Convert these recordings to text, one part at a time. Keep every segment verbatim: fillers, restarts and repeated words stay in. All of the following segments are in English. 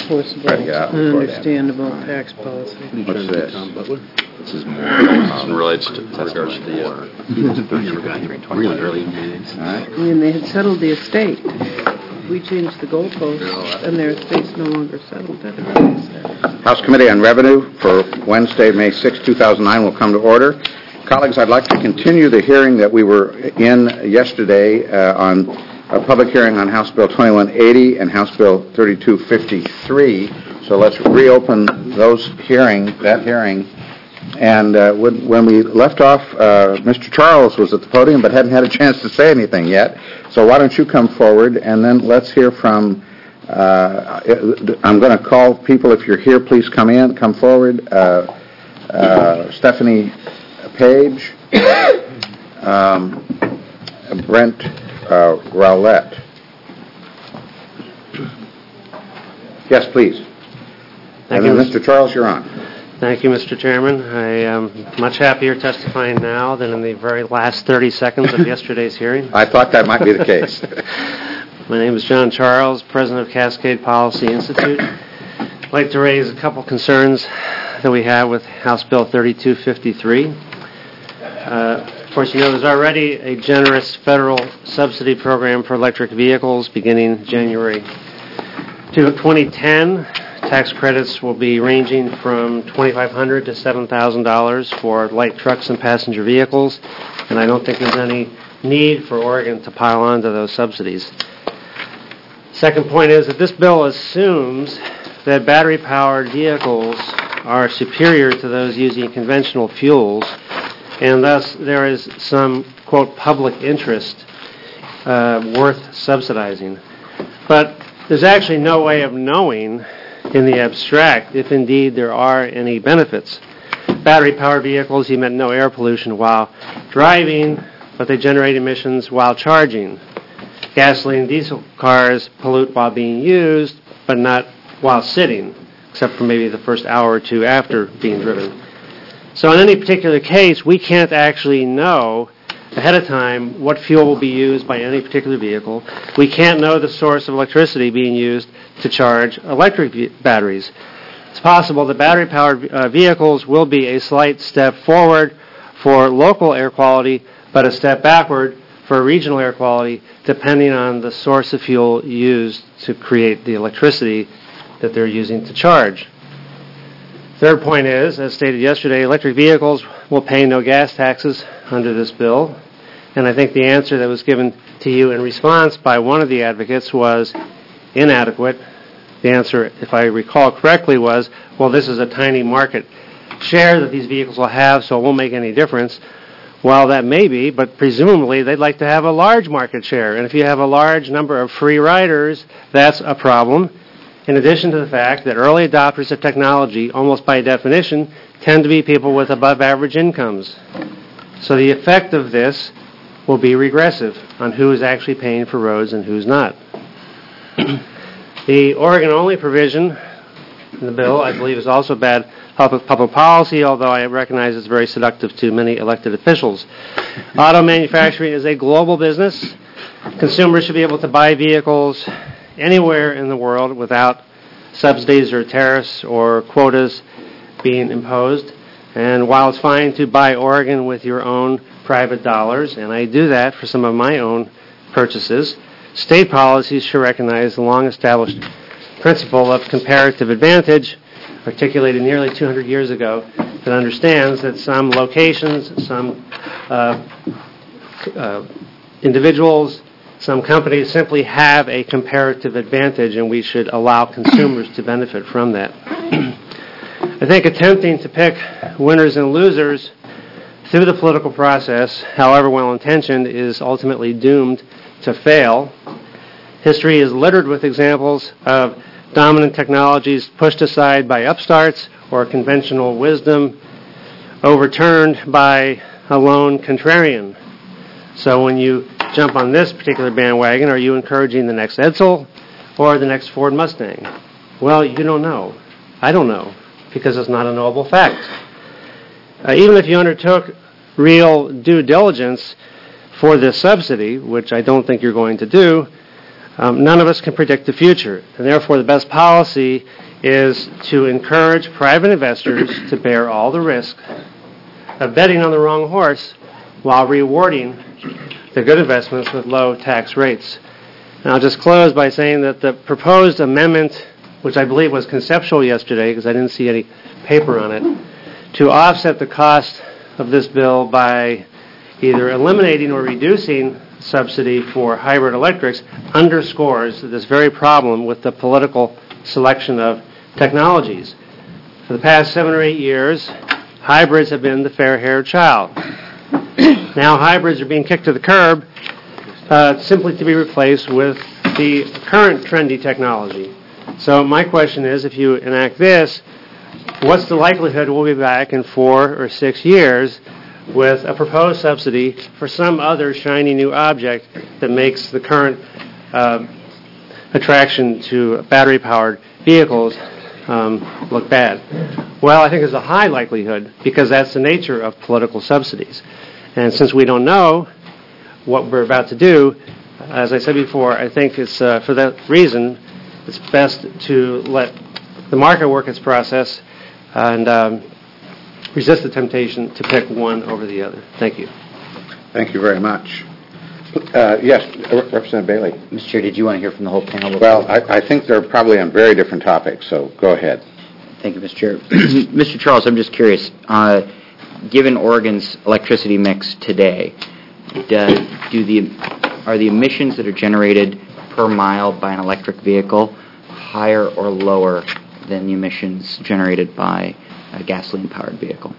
enforceable, Try to get out before that. understandable tax policy. What's this? This is more This um, relates to, in regards to the, uh, never got here really early meetings. All right. I mean, they had settled the estate. We changed the goalposts, and their estate's no longer settled. That's what they said. House Committee on Revenue for Wednesday, May sixth, two thousand nine will come to order. Colleagues, I'd like to continue the hearing that we were in yesterday uh, on a public hearing on House Bill twenty-one eighty and House Bill thirty-two fifty-three. So let's reopen those hearing, that hearing. And uh, when, when we left off, uh, Mister Charles was at the podium but hadn't had a chance to say anything yet. So why don't you come forward, and then let's hear from, uh, I'm going to call people. If you're here, please come in, come forward. Uh, uh, Stephanie Page, um, Brent uh, Rowlett. Yes, please. Thank and then you, Mister Charles, you're on. Thank you, Mister Chairman. I am much happier testifying now than in the very last thirty seconds of yesterday's hearing. I thought that might be the case. My name is John Charles, president of Cascade Policy Institute. I'd like to raise a couple concerns that we have with House Bill thirty-two fifty-three. Uh, of course, you know there's already a generous federal subsidy program for electric vehicles beginning January twenty ten. Tax credits will be ranging from twenty-five hundred dollars to seven thousand dollars for light trucks and passenger vehicles, and I don't think there's any need for Oregon to pile on to those subsidies. Second point is that this bill assumes that battery-powered vehicles are superior to those using conventional fuels, and thus there is some, quote, public interest uh, worth subsidizing. But there's actually no way of knowing in the abstract if indeed there are any benefits. Battery-powered vehicles emit no air pollution while driving, but they generate emissions while charging. Gasoline and diesel cars pollute while being used, but not while sitting, except for maybe the first hour or two after being driven. So in any particular case, we can't actually know ahead of time what fuel will be used by any particular vehicle. We can't know the source of electricity being used to charge electric v- batteries. It's possible that battery-powered uh, vehicles will be a slight step forward for local air quality, but a step backward for regional air quality, depending on the source of fuel used to create the electricity that they're using to charge. Third point is, as stated yesterday, electric vehicles will pay no gas taxes under this bill. And I think the answer that was given to you in response by one of the advocates was inadequate. The answer, if I recall correctly, was, well, this is a tiny market share that these vehicles will have, so it won't make any difference. Well, that may be, but presumably they'd like to have a large market share. And if you have a large number of free riders, that's a problem. In addition to the fact that early adopters of technology, almost by definition, tend to be people with above average incomes. So the effect of this will be regressive on who is actually paying for roads and who's not. The Oregon-only provision in the bill, I believe, is also bad public, public policy, although I recognize it's very seductive to many elected officials. Auto manufacturing is a global business. Consumers should be able to buy vehicles anywhere in the world without subsidies or tariffs or quotas being imposed. And while it's fine to buy Oregon with your own private dollars, and I do that for some of my own purchases, state policies should recognize the long-established principle of comparative advantage articulated nearly two hundred years ago that understands that some locations, some uh, uh, individuals, some companies simply have a comparative advantage, and we should allow consumers to benefit from that. I think attempting to pick winners and losers through the political process, however well-intentioned, is ultimately doomed to fail. History is littered with examples of dominant technologies pushed aside by upstarts or conventional wisdom overturned by a lone contrarian. So when you jump on this particular bandwagon, are you encouraging the next Edsel or the next Ford Mustang? Well, you don't know. I don't know, because it's not a knowable fact. Uh, even if you undertook real due diligence for this subsidy, which I don't think you're going to do, Um, none of us can predict the future, and therefore the best policy is to encourage private investors to bear all the risk of betting on the wrong horse while rewarding the good investments with low tax rates. And I'll just close by saying that the proposed amendment, which I believe was conceptual yesterday because I didn't see any paper on it, to offset the cost of this bill by either eliminating or reducing subsidy for hybrid electrics underscores this very problem with the political selection of technologies. For the past seven or eight years, hybrids have been the fair-haired child. Now hybrids are being kicked to the curb uh, simply to be replaced with the current trendy technology. So my question is, if you enact this, what's the likelihood we'll be back in four or six years with a proposed subsidy for some other shiny new object that makes the current uh, attraction to battery-powered vehicles um, look bad? Well, I think there's a high likelihood because that's the nature of political subsidies. And since we don't know what we're about to do, as I said before, I think it's uh, for that reason it's best to let the market work its process and um, resist the temptation to pick one over the other. Thank you. Thank you very much. Uh, yes, Representative Bailey. Mister Chair, did you want to hear from the whole panel? Well, I, I think they're probably on very different topics, so go ahead. Thank you, Mister Chair. Mister Charles, I'm just curious. Uh, given Oregon's electricity mix today, do, do the are the emissions that are generated per mile by an electric vehicle higher or lower than the emissions generated by a gasoline-powered vehicle?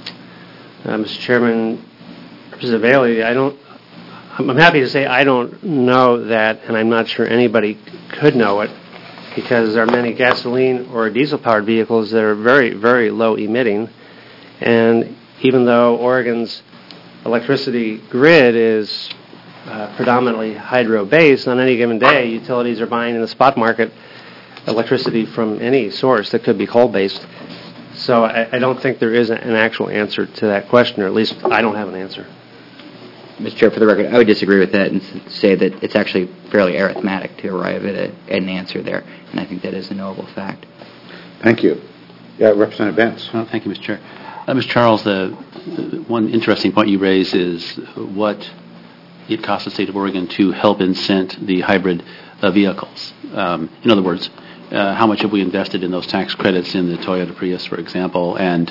Uh, Mister Chairman, Representative Bailey, I don't. I'm happy to say I don't know that, and I'm not sure anybody could know it, because there are many gasoline or diesel-powered vehicles that are very, very low emitting, and even though Oregon's electricity grid is uh, predominantly hydro-based, on any given day, utilities are buying in the spot market electricity from any source that could be coal-based. So I, I don't think there is an actual answer to that question, or at least I don't have an answer. Mister Chair, for the record, I would disagree with that and say that it's actually fairly arithmetic to arrive at, a, at an answer there, and I think that is a knowable fact. Thank you. Yeah, Representative Bentz. Oh, thank you, Mister Chair. Uh, Mister Charles, the, the one interesting point you raise is what it costs the state of Oregon to help incent the hybrid uh, vehicles. Um, in other words, uh, how much have we invested in those tax credits in the Toyota Prius, for example, and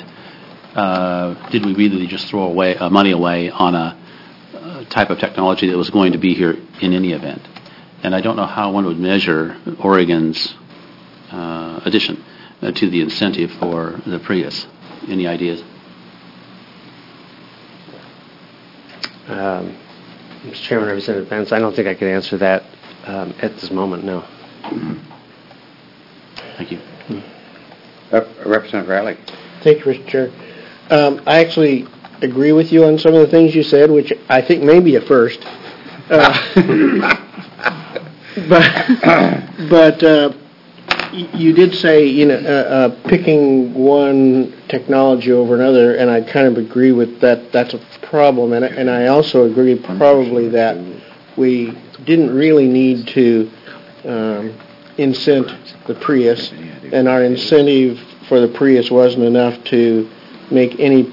uh, did we really just throw away uh, money away on a type of technology that was going to be here in any event? And I don't know how one would measure Oregon's uh, addition uh, to the incentive for the Prius. Any ideas? Um, Mister Chairman, Representative Bentz, I don't think I could answer that um, at this moment, no. Mm-hmm. Thank you. Uh, Representative Riley. Thank you, Mister Chair. Um, I actually agree with you on some of the things you said, which I think may be a first. Uh, but but uh, y- you did say, you know, uh, uh, picking one technology over another, and I kind of agree with that. That's a problem, and and I also agree probably that we didn't really need to um, incent the Prius, and our incentive for the Prius wasn't enough to make any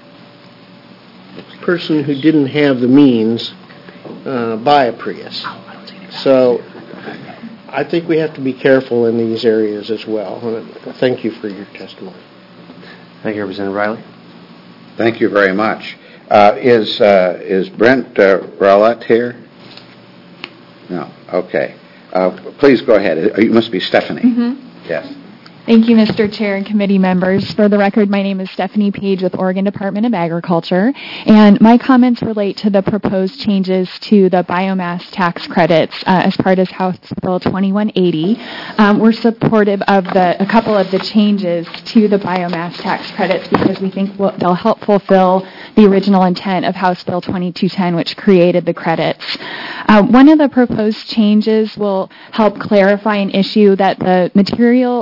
person who didn't have the means uh, buy a Prius. So I think we have to be careful in these areas as well. Thank you for your testimony. Thank you, Representative Riley. Thank you very much. Uh, is uh, is Brent uh, Rowlett here? No. Okay. Uh, please go ahead. You must be Stephanie. Mm-hmm. Yes. Thank you, Mister Chair and committee members. For the record, my name is Stephanie Page with Oregon Department of Agriculture, and my comments relate to the proposed changes to the biomass tax credits uh, as part of House Bill twenty-one eighty. Um, we're supportive of the a couple of the changes to the biomass tax credits because we think we'll, they'll help fulfill the original intent of House Bill twenty-two ten, which created the credits. Uh, one of the proposed changes will help clarify an issue that the material biomass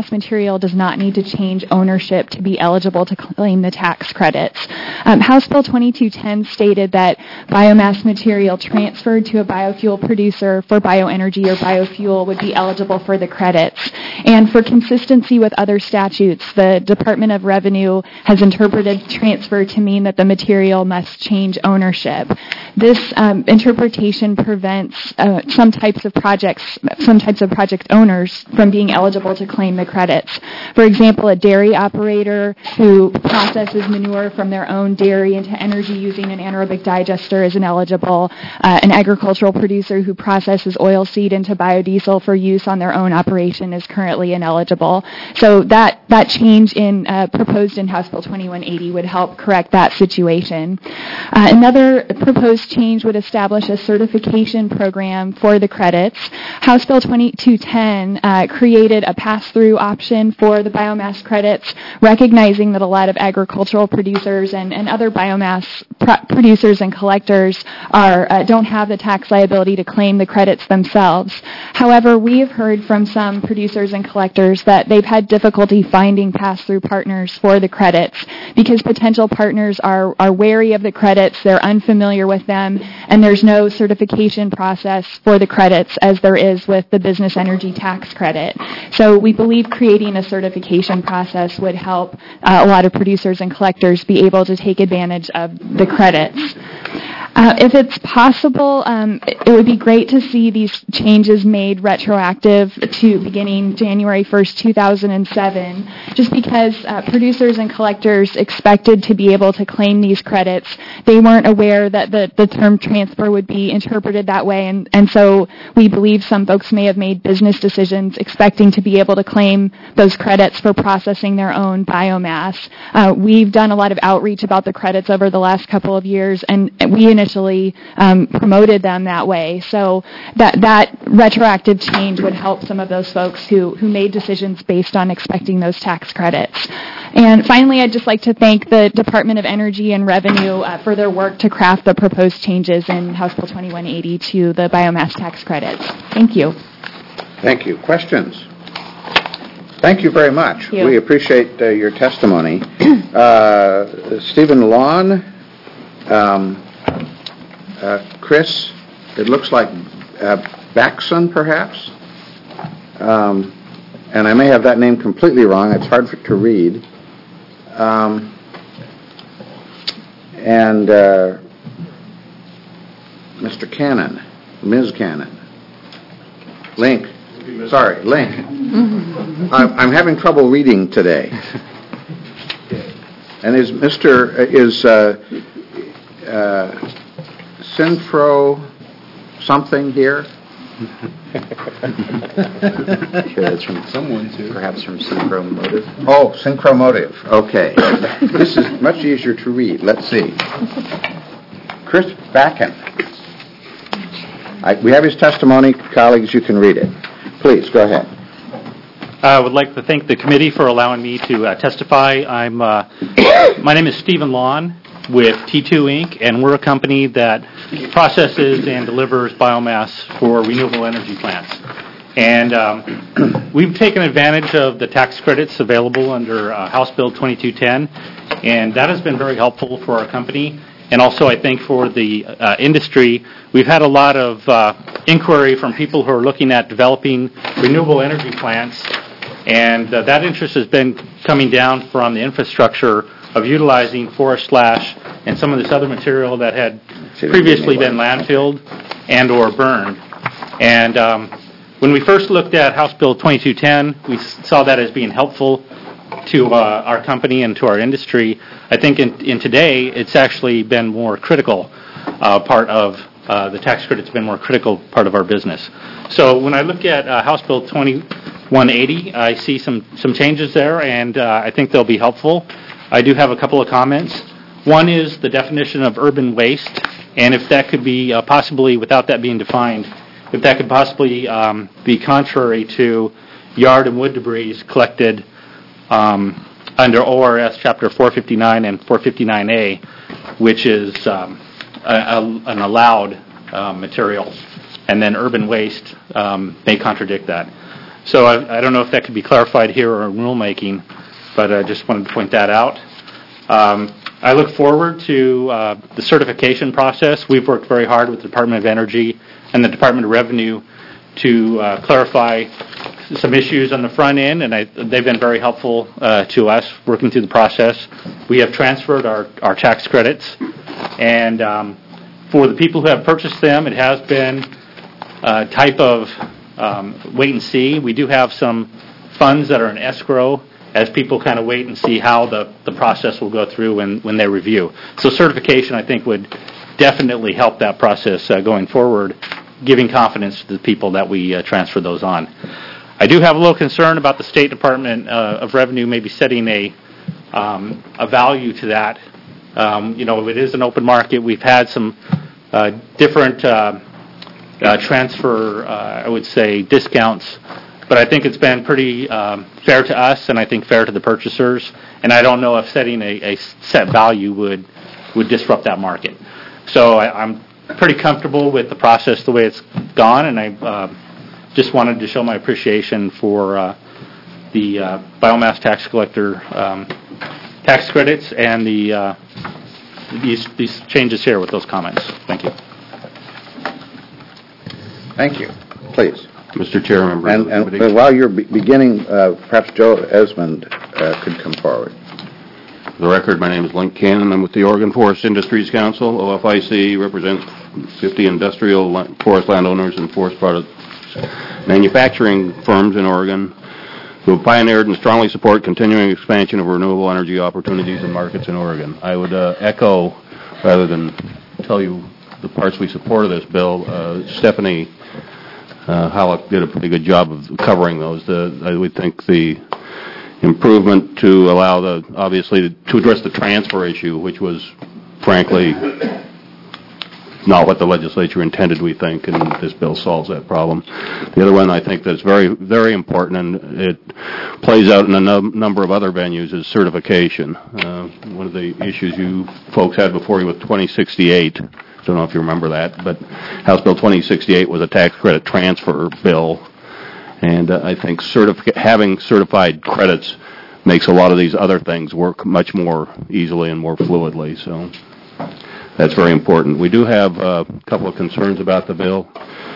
biomass material does not need to change ownership to be eligible to claim the tax credits. Um, House Bill twenty-two ten stated that biomass material transferred to a biofuel producer for bioenergy or biofuel would be eligible for the credits. And for consistency with other statutes, the Department of Revenue has interpreted transfer to mean that the material must change ownership. This um, interpretation prevents uh, some types of projects, some types of project owners from being eligible to claim the credits. For example, a dairy operator who processes manure from their own dairy into energy using an anaerobic digester is ineligible. Uh, an agricultural producer who processes oilseed into biodiesel for use on their own operation is currently ineligible. So that, that change in uh, proposed in House Bill twenty-one eighty would help correct that situation. Uh, another proposed change would establish a certification program for the credits. House Bill twenty-two ten uh, created a pass-through option for the biomass credits, recognizing that a lot of agricultural producers and, and other biomass pro- producers and collectors are uh, don't have the tax liability to claim the credits themselves. However, we have heard from some producers and collectors that they've had difficulty finding pass-through partners for the credits because potential partners are, are wary of the credits, they're unfamiliar with them, and there's no certification process for the credits as there is with the business energy tax credit. So we believe creating a certification process would help uh, a lot of producers and collectors be able to take advantage of the credits. Uh, if it's possible, um, it would be great to see these changes made retroactive to beginning January first, two thousand seven, just because uh, producers and collectors expected to be able to claim these credits. They weren't aware that the, the term transfer would be interpreted that way, and, and so we believe some folks may have made business decisions expecting to be able to claim those credits for processing their own biomass. Uh, we've done a lot of outreach about the credits over the last couple of years, and we initially um, promoted them that way. So that that retroactive change would help some of those folks who, who made decisions based on expecting those tax credits. And finally, I'd just like to thank the Department of Energy and Revenue uh, for their work to craft the proposed changes in House Bill twenty-one eighty to the biomass tax credits. Thank you. Thank you. Questions? Thank you very much. Thank you. We appreciate uh, your testimony. uh, Stephen Lawn, um, uh, Chris, it looks like uh, Baxon, perhaps? Um, and I may have that name completely wrong. It's hard for, to read. Um, and uh, Mister Cannon, Miz Cannon. Link. Sorry, Link. I'm, I'm having trouble reading today. And is Mister is uh, uh, Synfro something here? Sure, that's from someone too. Perhaps from Synchromotive. Oh, Synchromotive. Okay. This is much easier to read. Let's see. Chris Backen. I, we have his testimony, colleagues. You can read it. Please go ahead. I would like to thank the committee for allowing me to uh, testify. I'm. Uh, my name is Stephen Lawn with T two Incorporated, and we're a company that processes and delivers biomass for renewable energy plants. And um, we've taken advantage of the tax credits available under uh, House Bill twenty-two ten, and that has been very helpful for our company. And also, I think, for the uh, industry. We've had a lot of uh, inquiry from people who are looking at developing renewable energy plants, and uh, that interest has been coming down from the infrastructure of utilizing forest slash and some of this other material that had previously been landfilled and or burned. And um, when we first looked at House Bill twenty-two ten, we saw that as being helpful to uh, our company and to our industry. I think in, in today, it's actually been more critical uh, part of uh, the tax credit's been more critical part of our business. So when I look at uh, House Bill twenty-one eighty, I see some, some changes there, and uh, I think they'll be helpful. I do have a couple of comments. One is the definition of urban waste, and if that could be uh, possibly, without that being defined, if that could possibly um, be contrary to yard and wood debris collected um, under O R S Chapter four fifty-nine and four fifty-nine A, which is um, a, a, an allowed uh, material, and then urban waste um, may contradict that. So I, I don't know if that could be clarified here or in rulemaking, but I just wanted to point that out. Um, I look forward to uh, the certification process. We've worked very hard with the Department of Energy and the Department of Revenue to uh, clarify some issues on the front end, and I, they've been very helpful uh, to us working through the process. We have transferred our, our tax credits, and um, for the people who have purchased them, it has been a type of um, wait and see. We do have some funds that are in escrow as people kind of wait and see how the, the process will go through when, when they review. So certification, I think, would definitely help that process uh, going forward, giving confidence to the people that we uh, transfer those on. I do have a little concern about the State Department uh, of Revenue maybe setting a um, a value to that. Um, you know, it is an open market. We've had some uh, different uh, uh, transfer, uh, I would say, discounts, but I think it's been pretty um, fair to us, and I think fair to the purchasers. And I don't know if setting a, a set value would would disrupt that market. So I, I'm pretty comfortable with the process the way it's gone, and I. Uh, Just wanted to show my appreciation for uh, the uh, biomass tax collector um, tax credits and the uh, these these changes here with those comments. Thank you. Thank you. Please. Mister Chair, members And, of the and committee. while you're be- beginning, uh, perhaps Joe Esmond uh, could come forward. For the record, my name is Link Cannon. I'm with the Oregon Forest Industries Council. O F I C represents fifty industrial la- forest landowners and forest products manufacturing firms in Oregon who have pioneered and strongly support continuing expansion of renewable energy opportunities and markets in Oregon. I would uh, echo, rather than tell you the parts we support of this bill, uh, Stephanie uh, Halleck did a pretty good job of covering those. The, I would think the improvement to allow the, obviously, to, to address the transfer issue, which was, frankly, not what the legislature intended, we think, and this bill solves that problem. The other one I think that's very, very important, and it plays out in a num- number of other venues, is certification. Uh, one of the issues you folks had before you with twenty sixty-eight, don't know if you remember that, but House Bill twenty sixty-eight was a tax credit transfer bill, and uh, I think certif- having certified credits makes a lot of these other things work much more easily and more fluidly, so that's very important. We do have uh, a couple of concerns about the bill.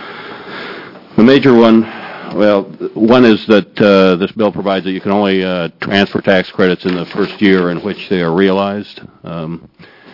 The major one, well, one is that uh, this bill provides that you can only uh, transfer tax credits in the first year in which they are realized. Um,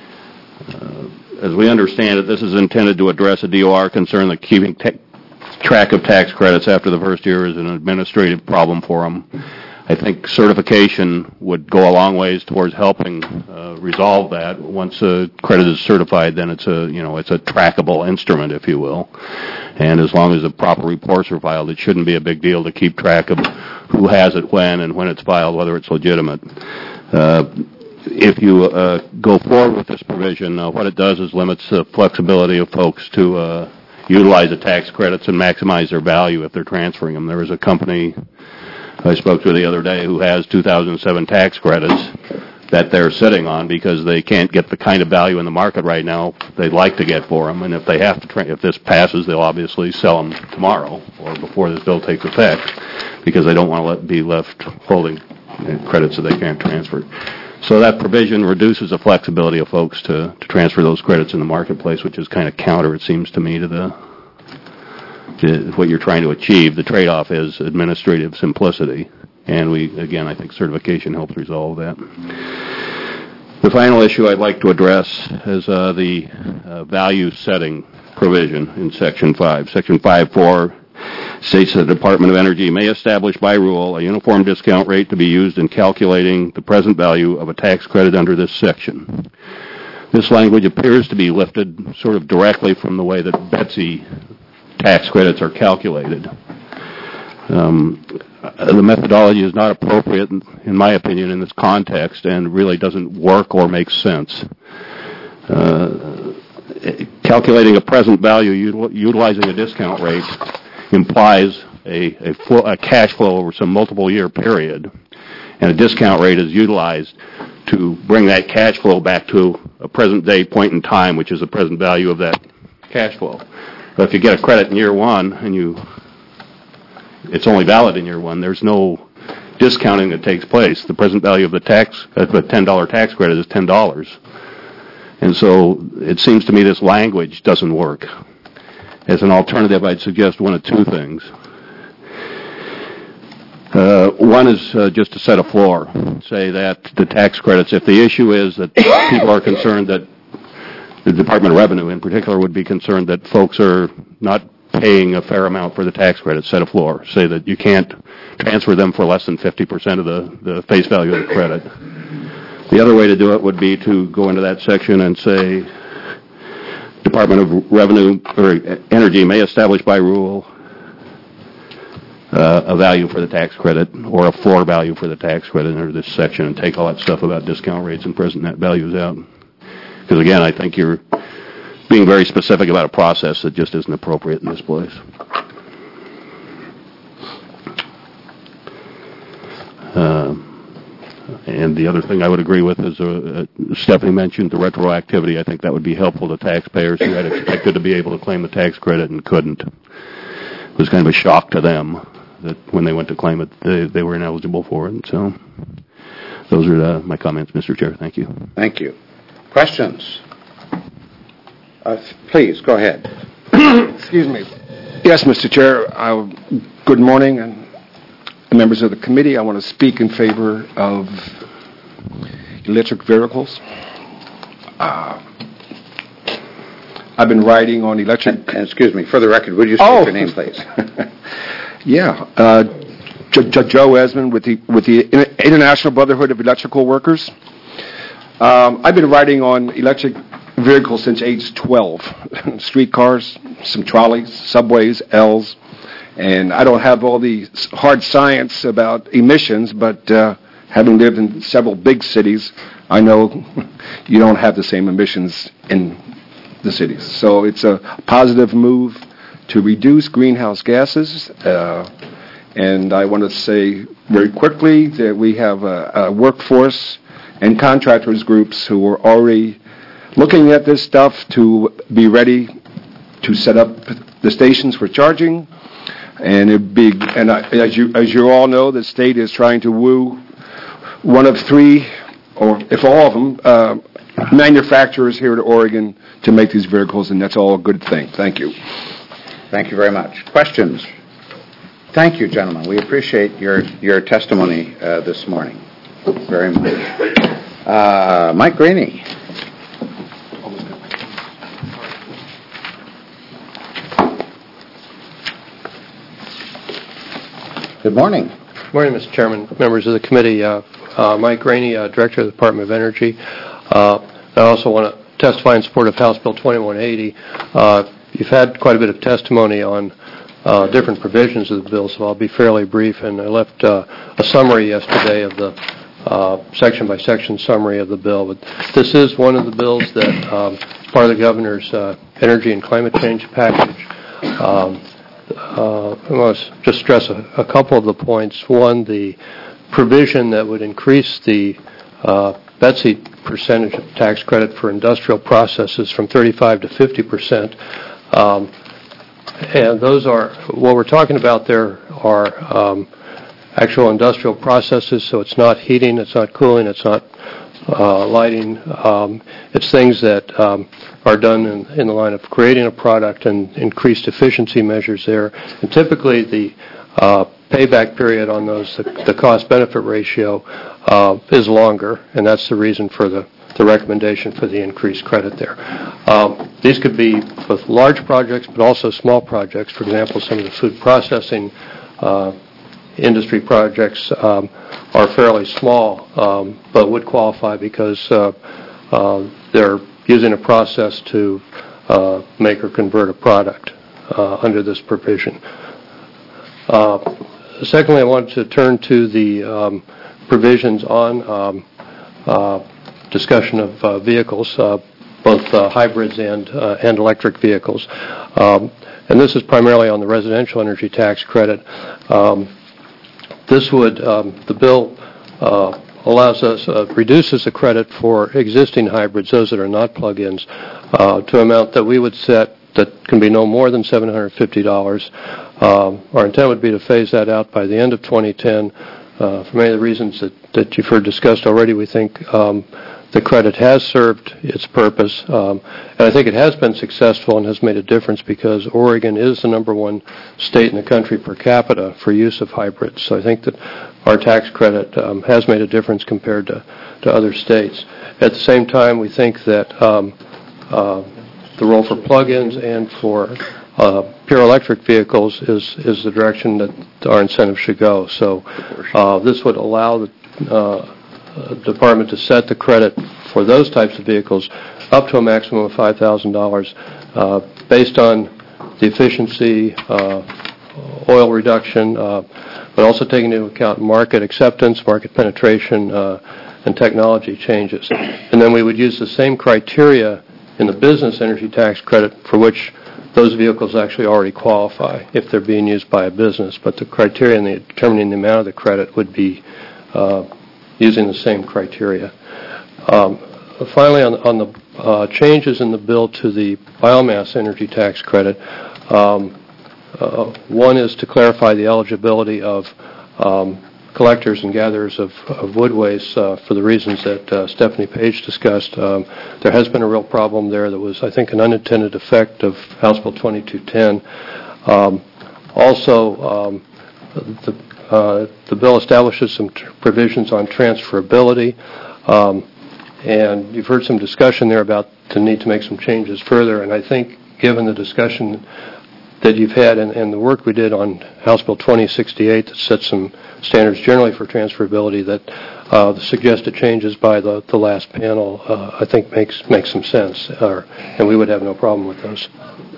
uh, as we understand it, this is intended to address a D O R concern that keeping ta- track of tax credits after the first year is an administrative problem for them. I think certification would go a long ways towards helping uh, resolve that. Once a credit is certified, then it's a, you know, it's a trackable instrument, if you will. And as long as the proper reports are filed, it shouldn't be a big deal to keep track of who has it when and when it's filed, whether it's legitimate. Uh, if you uh, go forward with this provision, uh, what it does is limits the flexibility of folks to uh, utilize the tax credits and maximize their value if they're transferring them. There was a company I spoke to the other day who has two thousand seven tax credits that they're sitting on because they can't get the kind of value in the market right now they'd like to get for them. And if they have to, tra- if this passes, they'll obviously sell them tomorrow or before this bill takes effect because they don't want to let, be left holding credits that they can't transfer. So that provision reduces the flexibility of folks to, to transfer those credits in the marketplace, which is kind of counter, it seems to me, to the to what you're trying to achieve. The trade-off is administrative simplicity, and we, again, I think certification helps resolve that. The final issue I'd like to address is uh, the uh, value setting provision in Section five. Section five four states that the Department of Energy may establish by rule a uniform discount rate to be used in calculating the present value of a tax credit under this section. This language appears to be lifted sort of directly from the way that Betsy tax credits are calculated. Um, the methodology is not appropriate, in, in my opinion, in this context and really doesn't work or make sense. Uh, calculating a present value util- utilizing a discount rate implies a, a, full, a cash flow over some multiple year period, and a discount rate is utilized to bring that cash flow back to a present day point in time, which is the present value of that cash flow. But if you get a credit in year one and you it's only valid in year one. There's no discounting that takes place. The present value of the tax, of the ten dollar tax credit is ten dollars. And so it seems to me this language doesn't work. As an alternative, I'd suggest one of two things. Uh, one is uh, just to set a floor. Say that the tax credits, if the issue is that people are concerned that the Department of Revenue in particular would be concerned that folks are not paying a fair amount for the tax credits, set a floor. Say that you can't transfer them for less than fifty percent of the, the face value of the credit. The other way to do it would be to go into that section and say Department of Revenue or Energy may establish by rule uh, a value for the tax credit or a floor value for the tax credit under this section, and take all that stuff about discount rates and present net values out. Because again, I think you're being very specific about a process that just isn't appropriate in this place. Uh, and the other thing I would agree with is uh, uh, Stephanie mentioned the retroactivity. I think that would be helpful to taxpayers who had expected to be able to claim the tax credit and couldn't. It was kind of a shock to them that when they went to claim it, they, they were ineligible for it. So those are uh, my comments, Mister Chair. Thank you. Thank you. Questions? Uh, please, go ahead. Excuse me. Yes, Mister Chair. Uh, good morning, and members of the committee. I want to speak in favor of electric vehicles. Uh, I've been riding on electric... And, and excuse me, for the record, would you state oh. your name, please? yeah. Uh, J- J- Joe Esmond with the, with the International Brotherhood of Electrical Workers. Um, I've been riding on electric vehicles since age twelve. Streetcars, some trolleys, subways, L's. And I don't have all the hard science about emissions, but uh, having lived in several big cities, I know you don't have the same emissions in the cities. So it's a positive move to reduce greenhouse gases. Uh, and I want to say very quickly that we have a, a workforce and contractors groups who are already looking at this stuff to be ready to set up the stations for charging. And it be, and I, as you as you all know, the state is trying to woo one of three, or if all of them, uh, manufacturers here to Oregon to make these vehicles, and that's all a good thing. Thank you. Thank you very much. Questions? Thank you, gentlemen. We appreciate your your testimony uh, this morning very much. Uh, Mike Graney. Good morning. Good morning, Mister Chairman, members of the committee. Uh, uh, Mike Graney, uh, Director of the Department of Energy. Uh, I also want to testify in support of House Bill twenty-one eighty. Uh, you've had quite a bit of testimony on uh, different provisions of the bill, so I'll be fairly brief. And I left uh, a summary yesterday of the uh, section-by-section summary of the bill. But this is one of the bills that um, part of the governor's uh, energy and climate change package. Um, Uh, I want to just stress a, a couple of the points. One, the provision that would increase the uh, B E T S I percentage of tax credit for industrial processes from thirty-five to fifty percent. Um, and those are, what we're talking about there are um, actual industrial processes, so it's not heating, it's not cooling, it's not uh, lighting. Um, it's things that um, are done in, in the line of creating a product and increased efficiency measures there. And typically the uh, payback period on those, the, the cost-benefit ratio uh, is longer, and that's the reason for the, the recommendation for the increased credit there. Um, these could be both large projects but also small projects. For example, some of the food processing uh, industry projects um, are fairly small, um, but would qualify because uh, uh, they're using a process to uh, make or convert a product uh, under this provision. Uh, secondly, I wanted to turn to the um, provisions on um, uh, discussion of uh, vehicles, uh, both uh, hybrids and uh, and electric vehicles. Um, and this is primarily on the residential energy tax credit. Um, this would, um, the bill uh, allows us, uh, reduces the credit for existing hybrids, those that are not plug-ins, uh, to an amount that we would set that can be no more than seven hundred fifty dollars. Um, our intent would be to phase that out by the end of twenty ten. Uh, for many of the reasons that, that you've heard discussed already, we think um, the credit has served its purpose, um, and I think it has been successful and has made a difference because Oregon is the number one state in the country per capita for use of hybrids. So I think that our tax credit um, has made a difference compared to, to other states. At the same time, we think that um, uh, the role for plug-ins and for uh, pure electric vehicles is, is the direction that our incentive should go. So uh, this would allow the uh, Uh, department to set the credit for those types of vehicles up to a maximum of five thousand dollars uh, based on the efficiency, uh, oil reduction, uh, but also taking into account market acceptance, market penetration, uh, and technology changes. And then we would use the same criteria in the business energy tax credit for which those vehicles actually already qualify if they're being used by a business. But the criteria in the determining the amount of the credit would be uh, using the same criteria. Um, finally, on, on the uh, changes in the bill to the biomass energy tax credit, um, uh, one is to clarify the eligibility of um, collectors and gatherers of, of wood waste uh, for the reasons that uh, Stephanie Page discussed. Um, there has been a real problem there that was, I think, an unintended effect of House Bill twenty-two ten. Um, also, um, the Uh, the bill establishes some t- provisions on transferability, um, and you've heard some discussion there about the need to make some changes further, and I think given the discussion that you've had and, and the work we did on House Bill twenty sixty-eight that sets some standards generally for transferability, that uh, the suggested changes by the, the last panel uh, I think makes, makes some sense, uh, and we would have no problem with those.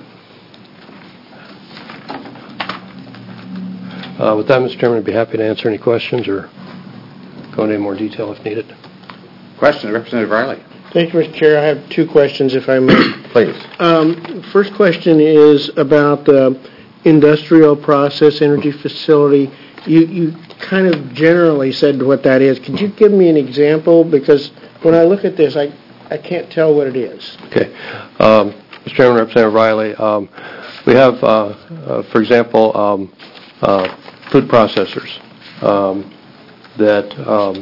Uh, with that, Mister Chairman, I'd be happy to answer any questions or go into any more detail if needed. Question, Representative Riley. Thank you, Mister Chair. I have two questions, if I may. Please. Um, first question is about the industrial process energy facility. You, you kind of generally said what that is. Could you give me an example? Because when I look at this, I, I can't tell what it is. Okay. Um, Mister Chairman, Representative Riley, um, we have, uh, uh, for example, um, uh, food processors um, that um,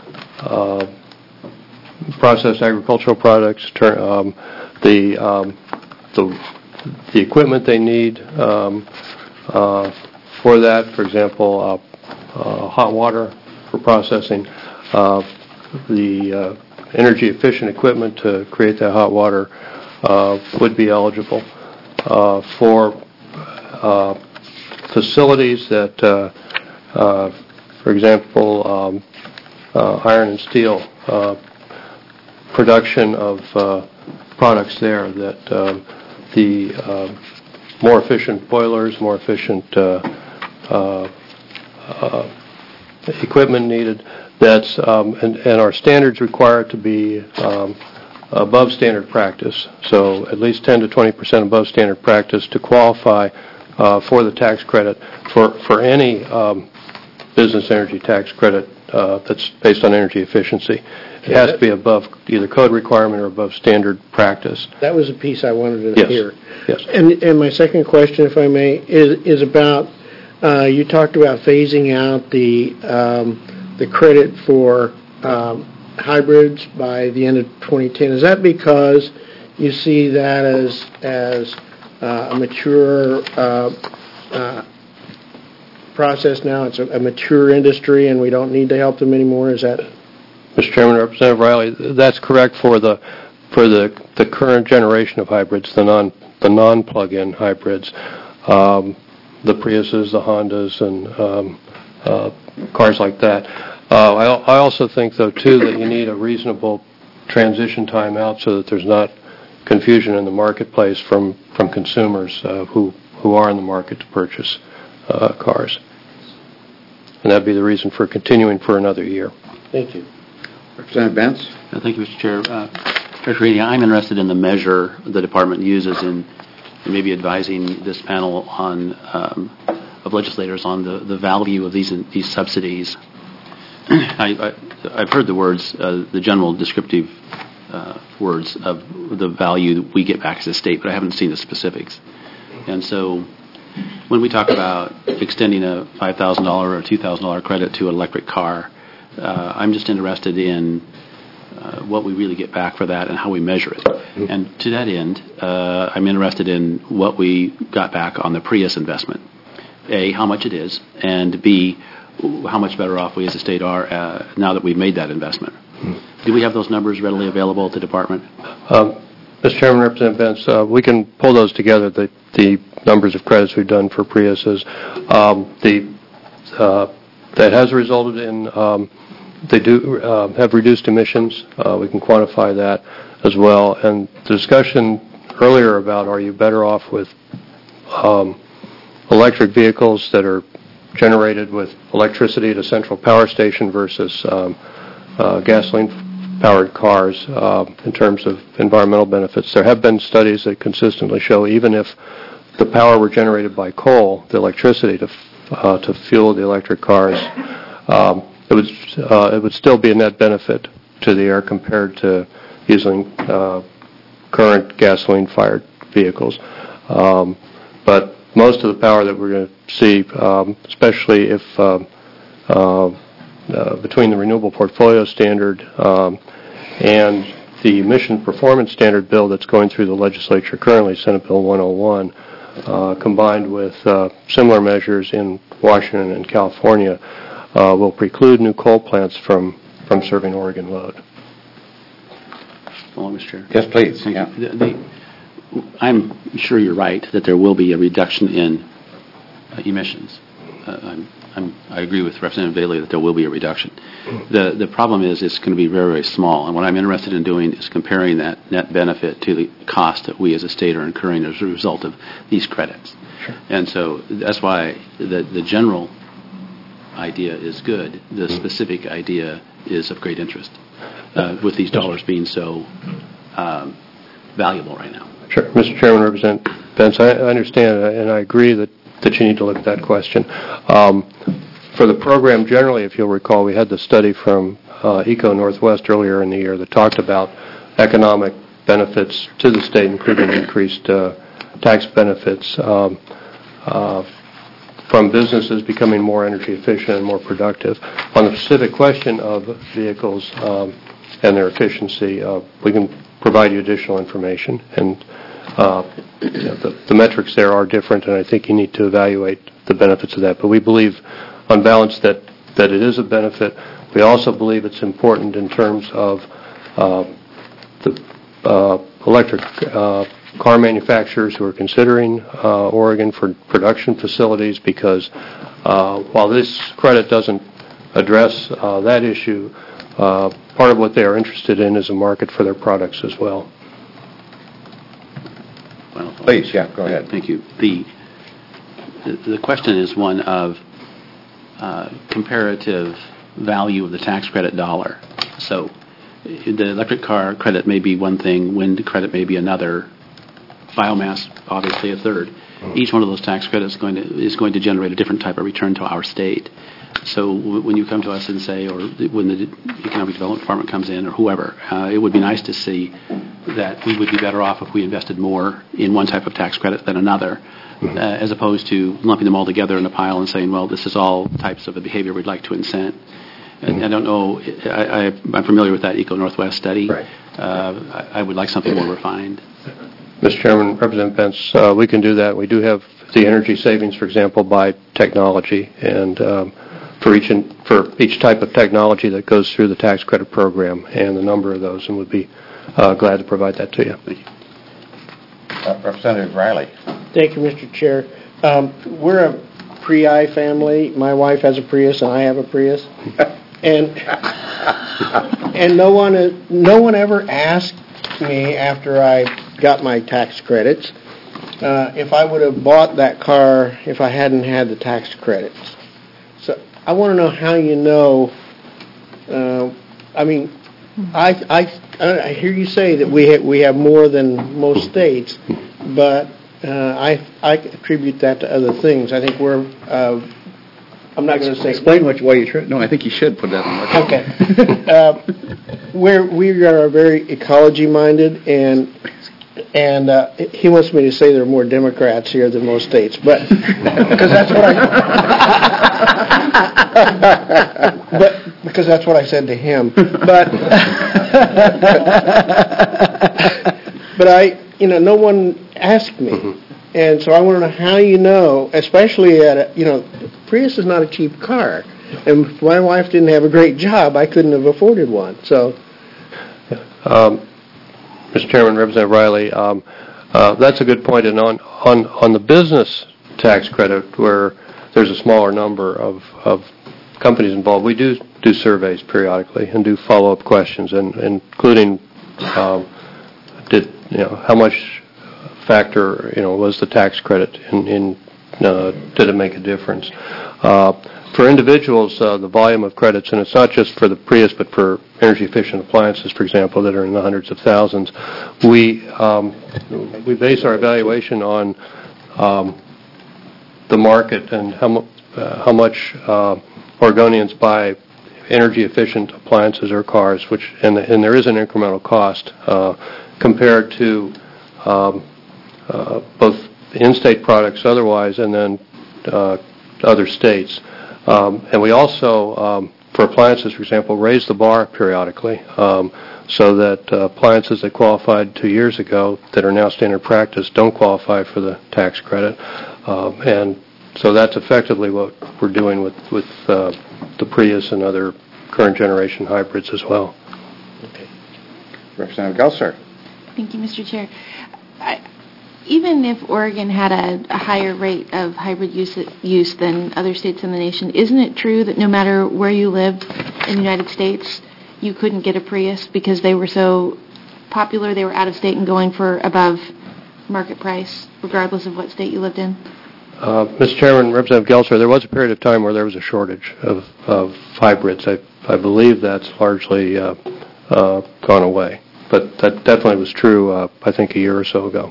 uh, process agricultural products, turn, um, the, um, the the equipment they need um, uh, for that, for example, uh, uh, hot water for processing, uh, the uh, energy efficient equipment to create that hot water uh, would be eligible uh, for uh, facilities that, uh, uh, for example, um, uh, iron and steel uh, production of uh, products there, that uh, the uh, more efficient boilers, more efficient uh, uh, uh, equipment needed, that's, um, and, and our standards require it to be um, above standard practice, so at least ten to twenty percent above standard practice to qualify Uh, for the tax credit for, for any um, business energy tax credit uh, that's based on energy efficiency. It has to be above either code requirement or above standard practice. That was a piece I wanted to Yes. hear. Yes. And, and my second question, if I may, is, is about, uh, you talked about phasing out the, um, the credit for um, hybrids by the end of twenty ten. Is that because you see that as, as Uh, a mature uh, uh, process now? It's a, a mature industry, and we don't need to help them anymore. Is that, Mister Chairman, Representative Riley, that's correct for the for the, the current generation of hybrids, the non the non plug-in hybrids, um, the Priuses, the Hondas, and um, uh, cars like that. Uh, I, I also think, though, too, that you need a reasonable transition time out so that there's not confusion in the marketplace from, from consumers uh, who, who are in the market to purchase uh, cars. And that would be the reason for continuing for another year. thank you. Representative Bentz. Uh, Thank you, Mister Chair. Uh, Director Rainey, I'm interested in the measure the department uses in, in maybe advising this panel on um, of legislators on the, the value of these these subsidies. I, I, I've heard the words, uh, the general descriptive uh, words of the value that we get back as a state, but I haven't seen the specifics. And so when we talk about extending a five thousand dollars or two thousand dollars credit to an electric car, uh, I'm just interested in uh, what we really get back for that and how we measure it. And to that end, uh, I'm interested in what we got back on the Prius investment. A, how much it is, and B, how much better off we as a state are uh, now that we've made that investment. Do we have those numbers readily available at the department? Um, Mister Chairman, Representative Benz, uh, we can pull those together, the, the numbers of credits we've done for Priuses. Um, the, uh, that has resulted in, um, they do uh, have reduced emissions. Uh, we can quantify that as well. And the discussion earlier about are you better off with um, electric vehicles that are generated with electricity at a central power station versus um, uh, gasoline-powered cars uh, in terms of environmental benefits. There have been studies that consistently show even if the power were generated by coal, the electricity to uh, to fuel the electric cars, um, it would uh, it would still be a net benefit to the air compared to using uh, current gasoline-fired vehicles. Um, but most of the power that we're going to see, um, especially if uh, uh, uh, between the Renewable Portfolio Standard um, and the Emission Performance Standard bill that's going through the legislature currently, Senate Bill one oh one, uh, combined with uh, similar measures in Washington and California, uh, will preclude new coal plants from, from serving Oregon load. Well, Mister Chair. Yes, please. Thank Yeah. you. The, the, I'm sure you're right that there will be a reduction in uh, emissions. Uh, I'm, I'm, I agree with Representative Bailey that there will be a reduction. The the problem is it's going to be very, very small, and what I'm interested in doing is comparing that net benefit to the cost that we as a state are incurring as a result of these credits. Sure. And so that's why the, the general idea is good. The specific idea is of great interest, uh, with these dollars being so um, valuable right now. Sure. Mister Chairman, Representative Benz, I I understand and I agree that, that you need to look at that question. Um, for the program generally, if you'll recall, we had the study from uh, Eco Northwest earlier in the year that talked about economic benefits to the state, including increased uh, tax benefits um, uh, from businesses becoming more energy efficient and more productive. On the specific question of vehicles um, and their efficiency, uh, we can provide you additional information, and uh, you know, the, the metrics there are different, and I think you need to evaluate the benefits of that. But we believe, on balance, that, that it is a benefit. We also believe it's important in terms of uh, the uh, electric uh, car manufacturers who are considering uh, Oregon for production facilities, because uh, while this credit doesn't address uh, that issue, uh, part of what they are interested in is a market for their products as well. Well, Please, yeah, go ahead. Thank you. The the, the question is one of uh, comparative value of the tax credit dollar. So the electric car credit may be one thing, wind credit may be another, biomass obviously a third. Each one of those tax credits is going to is going to generate a different type of return to our state. So w- when you come to us and say, or when the Economic Development Department comes in, or whoever, uh, it would be nice to see that we would be better off if we invested more in one type of tax credit than another, mm-hmm. uh, as opposed to lumping them all together in a pile and saying, well, this is all types of the behavior we'd like to incent. And mm-hmm. I don't know, I, I, I'm familiar with that Eco Northwest study. Right. Uh, I, I would like something more refined. Mister Chairman, Representative Pence, uh, we can do that. We do have the energy savings, for example, by technology, and um, for each in, for each type of technology that goes through the tax credit program, and the number of those, and would be uh, glad to provide that to you. Thank you. Uh, Representative Riley. Thank you, Mister Chair. Um, we're a pre-I family. My wife has a Prius, and I have a Prius. and and no one no one ever asked me after I got my tax credits uh, if I would have bought that car if I hadn't had the tax credits. So I want to know how you know. Uh, I mean, I, I I hear you say that we ha- we have more than most states, but uh, I I attribute that to other things. I think we're. Uh, I'm not going to say. Explain what, why you. Tr- no, I think you should put that on. Okay. uh, we're, we are very ecology-minded, and and uh, he wants me to say there are more Democrats here than most states, but because that's what I but because that's what I said to him. But but I, you know, no one asked me, Mm-hmm. and so I want to know how you know, especially at a, you know, Prius is not a cheap car, and if my wife didn't have a great job, I couldn't have afforded one. So. Um, Mister Chairman, Representative Riley, um, uh, that's a good point. And on, on, on the business tax credit, where there's a smaller number of, of companies involved, we do do surveys periodically and do follow-up questions, and, and including um, did you know how much factor you know was the tax credit in, in uh, did it make a difference? Uh, For individuals, uh, the volume of credits, and it's not just for the Prius, but for energy-efficient appliances, for example, that are in the hundreds of thousands, we um, we base our evaluation on um, the market and how, mu- uh, how much uh, Oregonians buy energy-efficient appliances or cars, which and, and there is an incremental cost uh, compared to um, uh, both in-state products otherwise and then uh, other states. Um, and we also, um, for appliances, for example, raise the bar periodically um, so that uh, appliances that qualified two years ago that are now standard practice don't qualify for the tax credit. Um, and so that's effectively what we're doing with, with uh, the Prius and other current generation hybrids as well. Okay. Representative Gelser. Thank you, Mister Chair. I, Even if Oregon had a, a higher rate of hybrid use, use than other states in the nation, isn't it true that no matter where you lived in the United States, you couldn't get a Prius because they were so popular, they were out of state and going for above market price, regardless of what state you lived in? Uh, Mister Chairman, Representative Gelser, there was a period of time where there was a shortage of, of hybrids. I, I believe that's largely uh, uh, gone away. But that definitely was true, uh, I think, a year or so ago.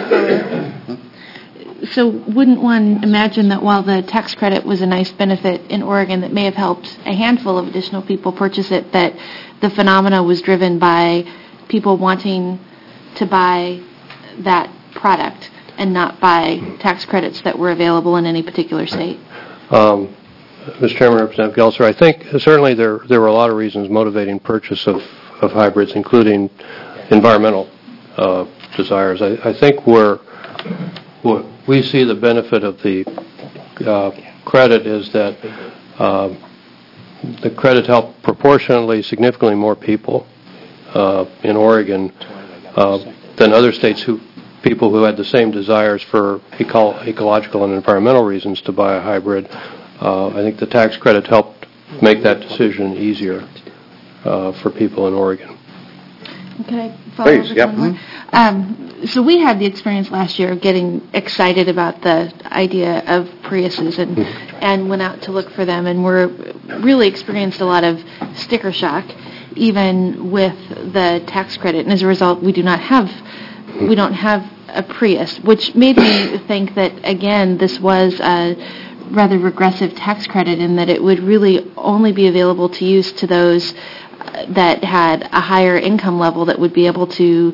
So wouldn't one imagine that while the tax credit was a nice benefit in Oregon that may have helped a handful of additional people purchase it, that the phenomena was driven by people wanting to buy that product and not by tax credits that were available in any particular state? Um, Mister Chairman, Representative Gelser, I think certainly there there were a lot of reasons motivating purchase of, of hybrids, including environmental uh, desires. I, I think we're, what we see the benefit of the uh, credit is that uh, the credit helped proportionally significantly more people uh, in Oregon uh, than other states who people who had the same desires for eco- ecological and environmental reasons to buy a hybrid. Uh, I think the tax credit helped make that decision easier uh, for people in Oregon. Could I follow Please, up with yep. one more? Um, so we had the experience last year of getting excited about the idea of Priuses and and went out to look for them, and we're really experienced a lot of sticker shock, even with the tax credit. And as a result, we do not have we don't have a Prius, which made me think that again this was a rather regressive tax credit in that it would really only be available to use to those that had a higher income level that would be able to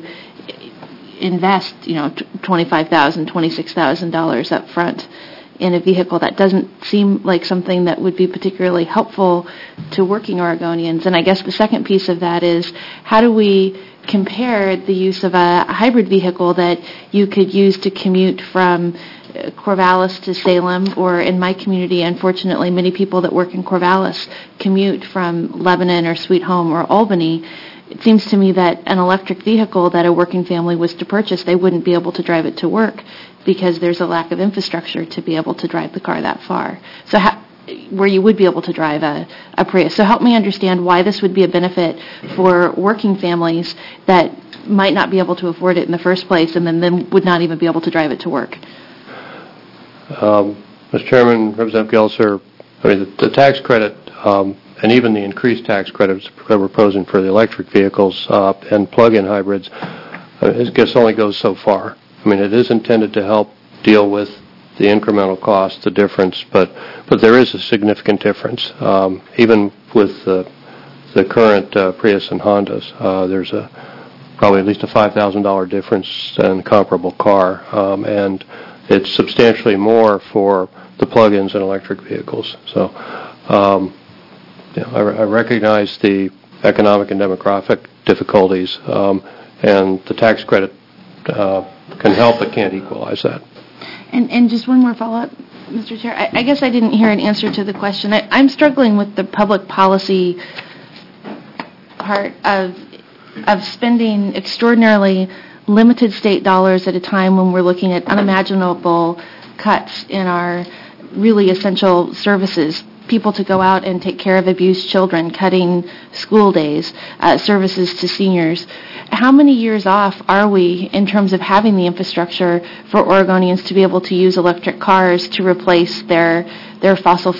invest, you know, twenty-five thousand dollars, twenty-six thousand dollars up front in a vehicle. That doesn't seem like something that would be particularly helpful to working Oregonians. And I guess the second piece of that is, how do we compare the use of a hybrid vehicle that you could use to commute from Corvallis to Salem, or in my community, unfortunately, many people that work in Corvallis commute from Lebanon or Sweet Home or Albany. It seems to me that an electric vehicle that a working family was to purchase, they wouldn't be able to drive it to work because there's a lack of infrastructure to be able to drive the car that far. So how, where you would be able to drive a, a Prius. So help me understand why this would be a benefit for working families that might not be able to afford it in the first place and then, then would not even be able to drive it to work. Um, Mister Chairman, Representative Gelser, I mean, the, the tax credit um, and even the increased tax credits that we're proposing for the electric vehicles uh, and plug-in hybrids, uh, I guess only goes so far. I mean, it is intended to help deal with the incremental cost, the difference, but but there is a significant difference. Um, even with the, the current uh, Prius and Hondas. Uh, there's a probably at least a five thousand dollars difference in a comparable car, um, and it's substantially more for the plug-ins and electric vehicles. So um, you know, I, I recognize the economic and demographic difficulties, um, and the tax credit uh, can help but can't equalize that. And, and just one more follow-up, Mister Chair. I, I guess I didn't hear an answer to the question. I, I'm struggling with the public policy part of of spending extraordinarily limited state dollars at a time when we're looking at unimaginable cuts in our really essential services. People to go out and take care of abused children, cutting school days, uh, services to seniors. How many years off are we in terms of having the infrastructure for Oregonians to be able to use electric cars to replace their their fossil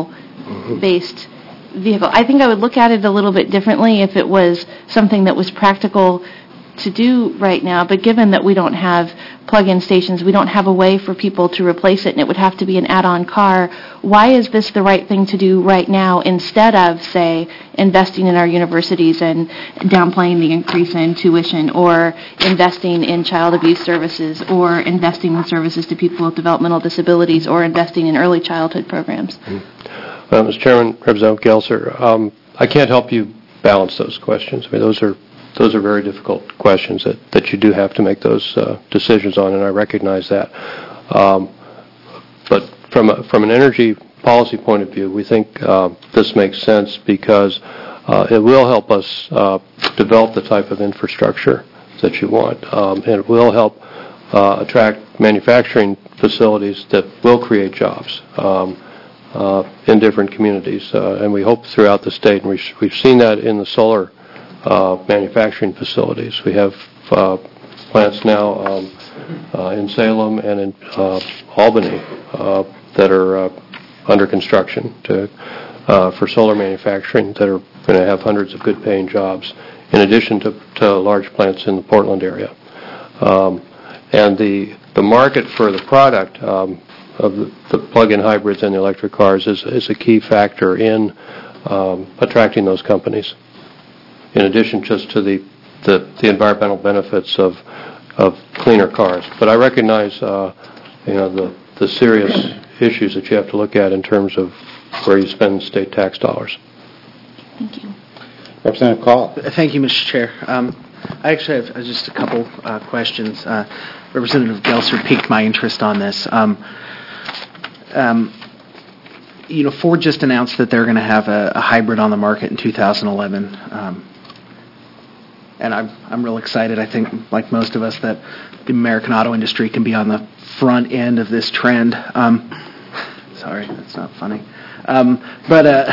fuel-based vehicle? I think I would look at it a little bit differently if it was something that was practical to do right now, but given that we don't have plug-in stations, we don't have a way for people to replace it, and it would have to be an add-on car, why is this the right thing to do right now instead of, say, investing in our universities and downplaying the increase in tuition, or investing in child abuse services, or investing in services to people with developmental disabilities, or investing in early childhood programs? Well, Mister Chairman, Representative Gelser, um, I can't help you balance those questions. I mean, those are Those are very difficult questions that, that you do have to make those uh, decisions on, and I recognize that. Um, but from a, from an energy policy point of view, we think uh, this makes sense because uh, it will help us uh, develop the type of infrastructure that you want, um, and it will help uh, attract manufacturing facilities that will create jobs um, uh, in different communities, uh, and we hope throughout the state, and we've, we've seen that in the solar Uh, manufacturing facilities. We have uh, plants now um, uh, in Salem and in uh, Albany uh, that are uh, under construction to, uh, for solar manufacturing that are going to have hundreds of good-paying jobs, in addition to, to large plants in the Portland area. Um, and the the market for the product um, of the, the plug-in hybrids and the electric cars is, is a key factor in um, attracting those companies, in addition just to the, the, the environmental benefits of of cleaner cars. But I recognize, uh, you know, the, the serious issues that you have to look at in terms of where you spend state tax dollars. Thank you. Representative Call. Thank you, Mister Chair. Um, I actually have just a couple uh, questions. Uh, Representative Gelser piqued my interest on this. Um, um, you know, Ford just announced that they're going to have a, a hybrid on the market in two thousand eleven. Um, And I'm, I'm real excited, I think, like most of us, that the American auto industry can be on the front end of this trend. Um, sorry, that's not funny. Um, but uh,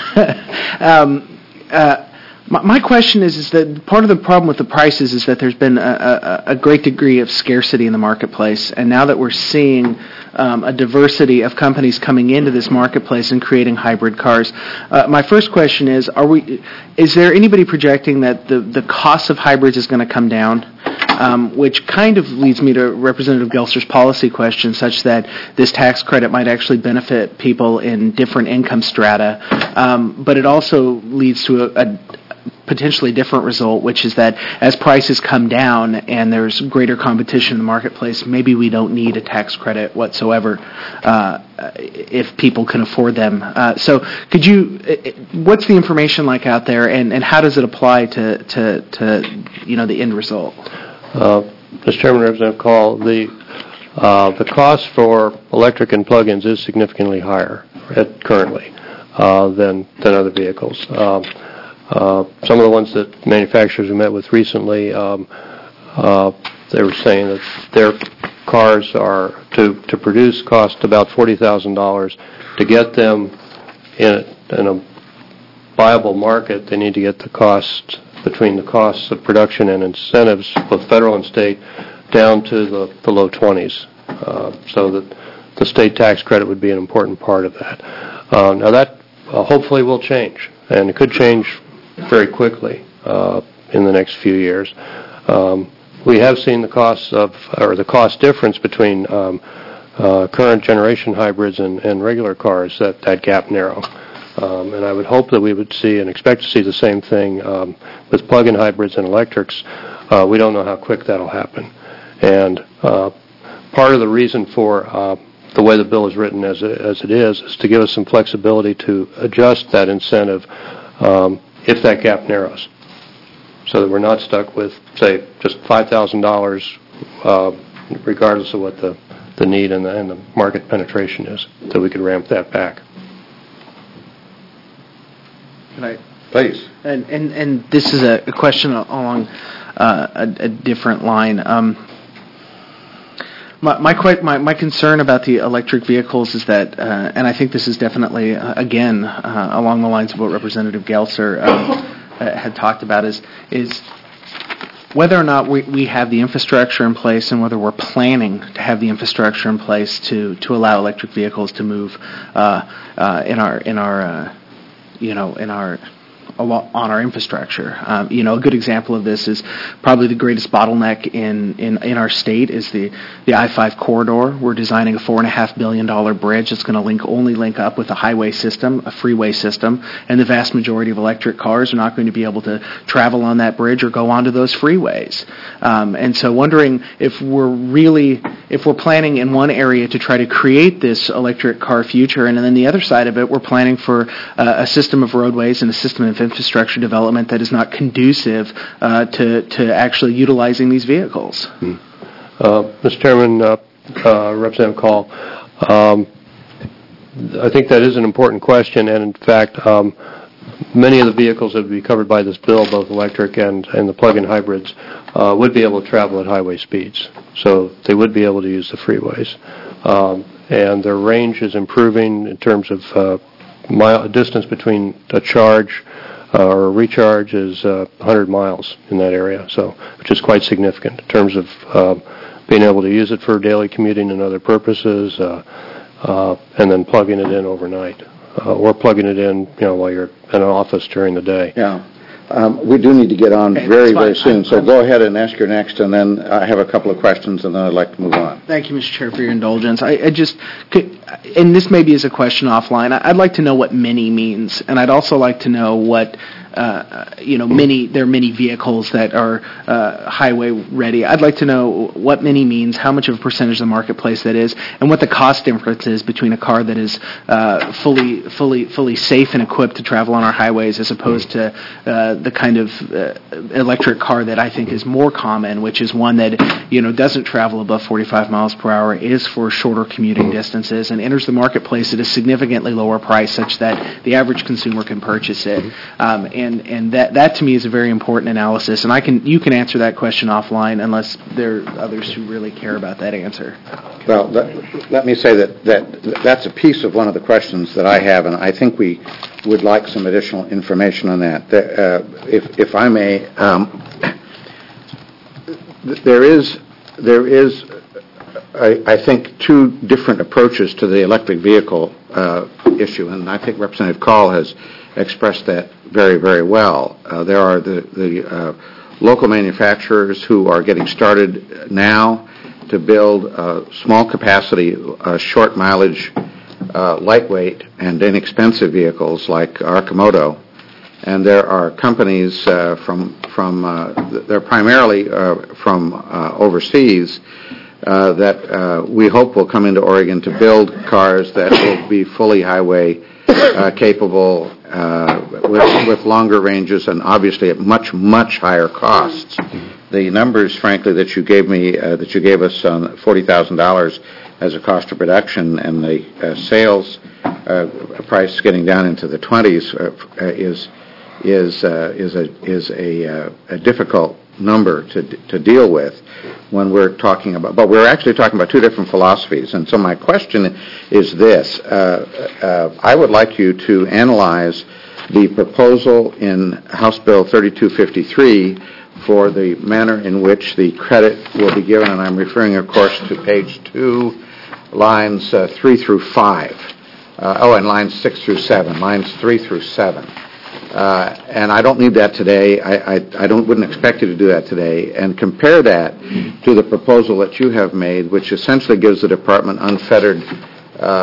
um, uh, my, my question is, is that part of the problem with the prices is that there's been a, a, a great degree of scarcity in the marketplace. And now that we're seeing um, a diversity of companies coming into this marketplace and creating hybrid cars, uh, my first question is, are we, is there anybody projecting that the, the cost of hybrids is going to come down? Um, which kind of leads me to Representative Gelser's policy question, such that this tax credit might actually benefit people in different income strata. Um, but it also leads to a, a potentially different result, which is that as prices come down and there's greater competition in the marketplace, maybe we don't need a tax credit whatsoever uh, if people can afford them. Uh, so could you, what's the information like out there, and, and how does it apply to, to, to you know, the end result? Uh, Mister Chairman, Representative Call, the uh, the cost for electric and plug-ins is significantly higher at, currently uh, than than other vehicles. Um, uh, some of the ones that manufacturers we met with recently, um, uh, they were saying that their cars are to to produce cost about forty thousand dollars. To get them in a, in a viable market, they need to get the cost between the costs of production and incentives, both federal and state, down to the, the low twenties, uh, so that the state tax credit would be an important part of that. Uh, now that uh, hopefully will change, and it could change very quickly uh, in the next few years. Um, we have seen the costs of, or the cost difference between um, uh, current generation hybrids and, and regular cars, that, that gap narrow. Um, and I would hope that we would see and expect to see the same thing um, with plug-in hybrids and electrics. Uh, we don't know how quick that'll happen. And uh, part of the reason for uh, the way the bill is written as it, as it is is to give us some flexibility to adjust that incentive um, if that gap narrows, so that we're not stuck with, say, just five thousand dollars uh, regardless of what the, the need and the, and the market penetration is, that we could ramp that back. Can I? Please. And, and, and this is a, a question along uh, a, a different line. Um, My my, que- my my concern about the electric vehicles is that, uh, and I think this is definitely, uh, again, uh, along the lines of what Representative Gelser um, uh, had talked about, is is whether or not we, we have the infrastructure in place and whether we're planning to have the infrastructure in place to, to allow electric vehicles to move uh, uh, in our in our uh, you know in our on our infrastructure. Um, you know, a good example of this is probably the greatest bottleneck in, in, in our state is the, the I five corridor. We're designing a four and a half billion dollar bridge that's going to link only link up with a highway system, a freeway system, and the vast majority of electric cars are not going to be able to travel on that bridge or go onto those freeways. Um, and so, wondering if we're really if we're planning in one area to try to create this electric car future, and then the other side of it, we're planning for uh, a system of roadways and a system of infrastructure development that is not conducive uh, to, to actually utilizing these vehicles. Hmm. Uh, Mister Chairman, uh, uh, Representative Call, um, I think that is an important question, and in fact, um, many of the vehicles that would be covered by this bill, both electric and, and the plug-in hybrids, uh, would be able to travel at highway speeds. So they would be able to use the freeways. Um, and their range is improving in terms of uh, mile distance between a charge uh, or a recharge is uh, one hundred miles in that area, so which is quite significant in terms of uh, being able to use it for daily commuting and other purposes, uh, uh, and then plugging it in overnight. Uh, or plugging it in, you know, while you're in an office during the day. Yeah. Um, we do need to get on Okay, very, that's fine. very soon, I'm- so I'm- go ahead and ask your next, and then I have a couple of questions, and then I'd like to move on. Thank you, Mister Chair, for your indulgence. I, I just, could, and this maybe is a question offline, I- I'd like to know what mini means, and I'd also like to know what, uh, you know, mini, there are many vehicles that are uh, highway ready. I'd like to know what mini means, how much of a percentage of the marketplace that is, and what the cost difference is between a car that is uh, fully, fully, fully safe and equipped to travel on our highways as opposed to uh, the kind of uh, electric car that I think is more common, which is one that, you know, doesn't travel above forty-five miles per hour, is for shorter commuting distances, and enters the marketplace at a significantly lower price such that the average consumer can purchase it. Um, and and that, that to me is a very important analysis, and I can you can answer that question offline unless there are others who really care about that answer. Well, let, let me say that, that that's a piece of one of the questions that I have, and I think we would like some additional information on that. The, uh, if, if I may, um, there is, there is I, I think, two different approaches to the electric vehicle uh, issue, and I think Representative Call has expressed that very, very well. Uh, there are the, the uh, local manufacturers who are getting started now to build uh, small capacity, uh, short mileage, uh, lightweight, and inexpensive vehicles like Arcimoto. And there are companies uh, from, from uh, they're primarily uh, from uh, overseas uh, that uh, we hope will come into Oregon to build cars that will be fully highway uh, capable uh, with, with longer ranges and obviously at much, much higher costs. The numbers, frankly, that you gave me, uh, that you gave us on forty thousand dollars as a cost of production, and the uh, sales uh, price getting down into the twenties uh, is is uh, is a is a, uh, a difficult number to to deal with when we're talking about. But we're actually talking about two different philosophies, and so my question is this: uh, uh, I would like you to analyze the proposal in House Bill thirty-two fifty-three for the manner in which the credit will be given, and I'm referring, of course, to page two, lines uh, three through five. Uh, oh, and lines six through seven, lines three through seven. Uh, and I don't need that today. I, I, I don't wouldn't expect you to do that today. And compare that to the proposal that you have made, which essentially gives the department unfettered uh,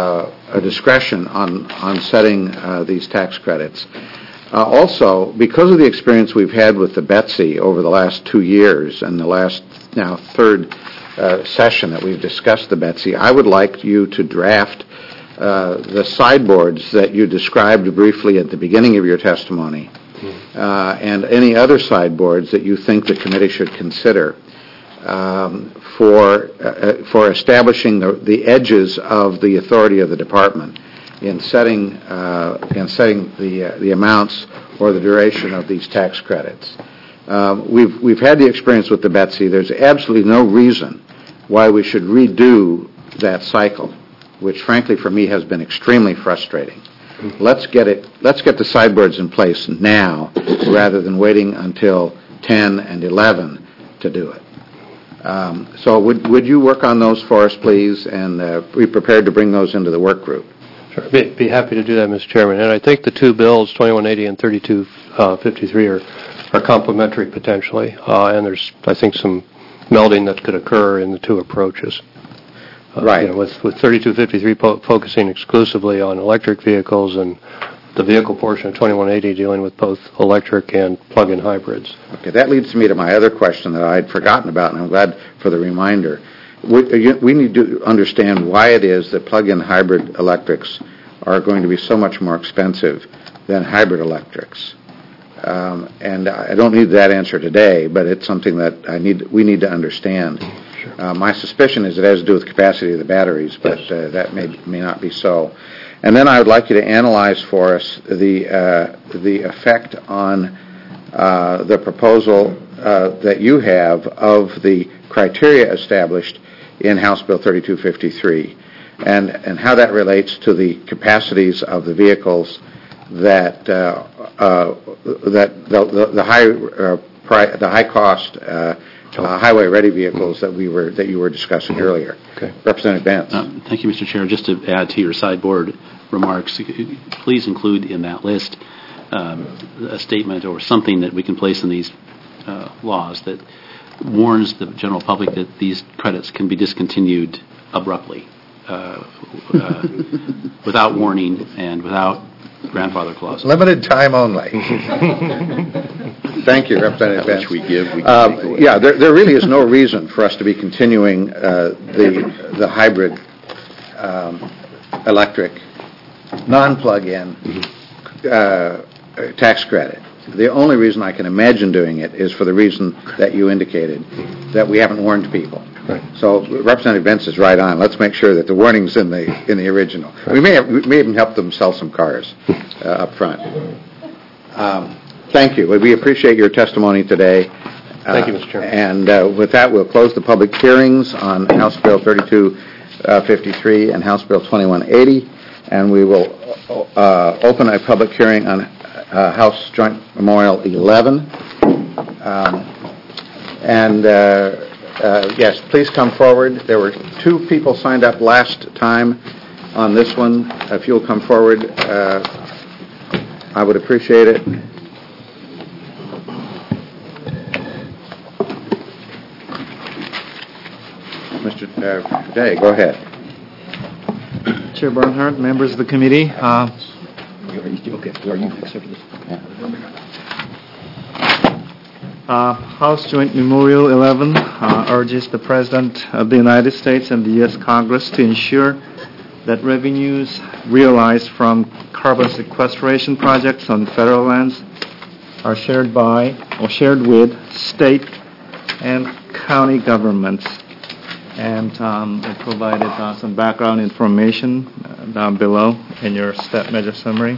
a discretion on, on setting uh, these tax credits. Uh, also, because of the experience we've had with the Betsy over the last two years and the last now third uh, session that we've discussed the Betsy, I would like you to draft uh, the sideboards that you described briefly at the beginning of your testimony uh, and any other sideboards that you think the committee should consider um, for, uh, for establishing the, the edges of the authority of the department in setting uh, in setting the uh, the amounts or the duration of these tax credits. Um, we've we've had the experience with the Betsy. There's absolutely no reason why we should redo that cycle, which frankly for me has been extremely frustrating. Let's get it. Let's get the sideboards in place now, rather than waiting until ten and eleven to do it. Um, so would would you work on those for us, please, and uh, be prepared to bring those into the work group? Sure. Be, be happy to do that, Mister Chairman. And I think the two bills, twenty-one eighty and thirty-two fifty-three, are, are complementary potentially. Uh, and there's, I think, some melding that could occur in the two approaches. Uh, right. You know, with, with thirty-two fifty-three po- focusing exclusively on electric vehicles and the vehicle portion of twenty-one eighty dealing with both electric and plug-in hybrids. Okay, that leads me to my other question that I'd forgotten about, and I'm glad for the reminder. We, we need to understand why it is that plug-in hybrid electrics are going to be so much more expensive than hybrid electrics. Um, and I don't need that answer today, but it's something that I need. We need to understand. Sure. Uh, my suspicion is it has to do with the capacity of the batteries, but yes. uh, that may may not be so. And then I would like you to analyze for us the uh, the effect on uh, the proposal uh, that you have of the criteria established in House Bill thirty-two fifty-three, and and how that relates to the capacities of the vehicles that uh, uh, that the, the, the high uh, pri- the high cost uh, uh, highway ready vehicles that we were that you were discussing earlier. Okay. Representative Vance. Uh, thank you, Mister Chair. Just to add to your sideboard remarks, please include in that list um, a statement or something that we can place in these uh, laws that warns the general public that these credits can be discontinued abruptly, uh, uh, without warning and without grandfather clauses. Limited time only. Thank you, Representative Vance. Which we give, we can um, take away. Yeah, there, there really is no reason for us to be continuing uh, the the hybrid um, electric, non-plug-in uh, tax credit. The only reason I can imagine doing it is for the reason that you indicated, that we haven't warned people. Right. So Representative Vance is right on. Let's make sure that the warning's in the in the original. Right. We may have, we may even help them sell some cars uh, up front. Um, thank you. We appreciate your testimony today. Uh, thank you, Mister Chairman. And uh, with that, we'll close the public hearings on House Bill thirty-two fifty-three and House Bill twenty-one eighty, and we will uh, open a public hearing on uh, House Joint Memorial eleven. Um, and uh, Uh, yes, please come forward. There were two people signed up last time on this one. If you'll come forward, uh, I would appreciate it. Mister Uh, Day, go ahead. Chair Barnhart, members of the committee. Uh, Okay, are you next after this? Uh, House Joint Memorial eleven uh, urges the President of the United States and the U S Congress to ensure that revenues realized from carbon sequestration projects on federal lands are shared by or shared with state and county governments. And um, I provided uh, some background information uh, down below in your step measure summary.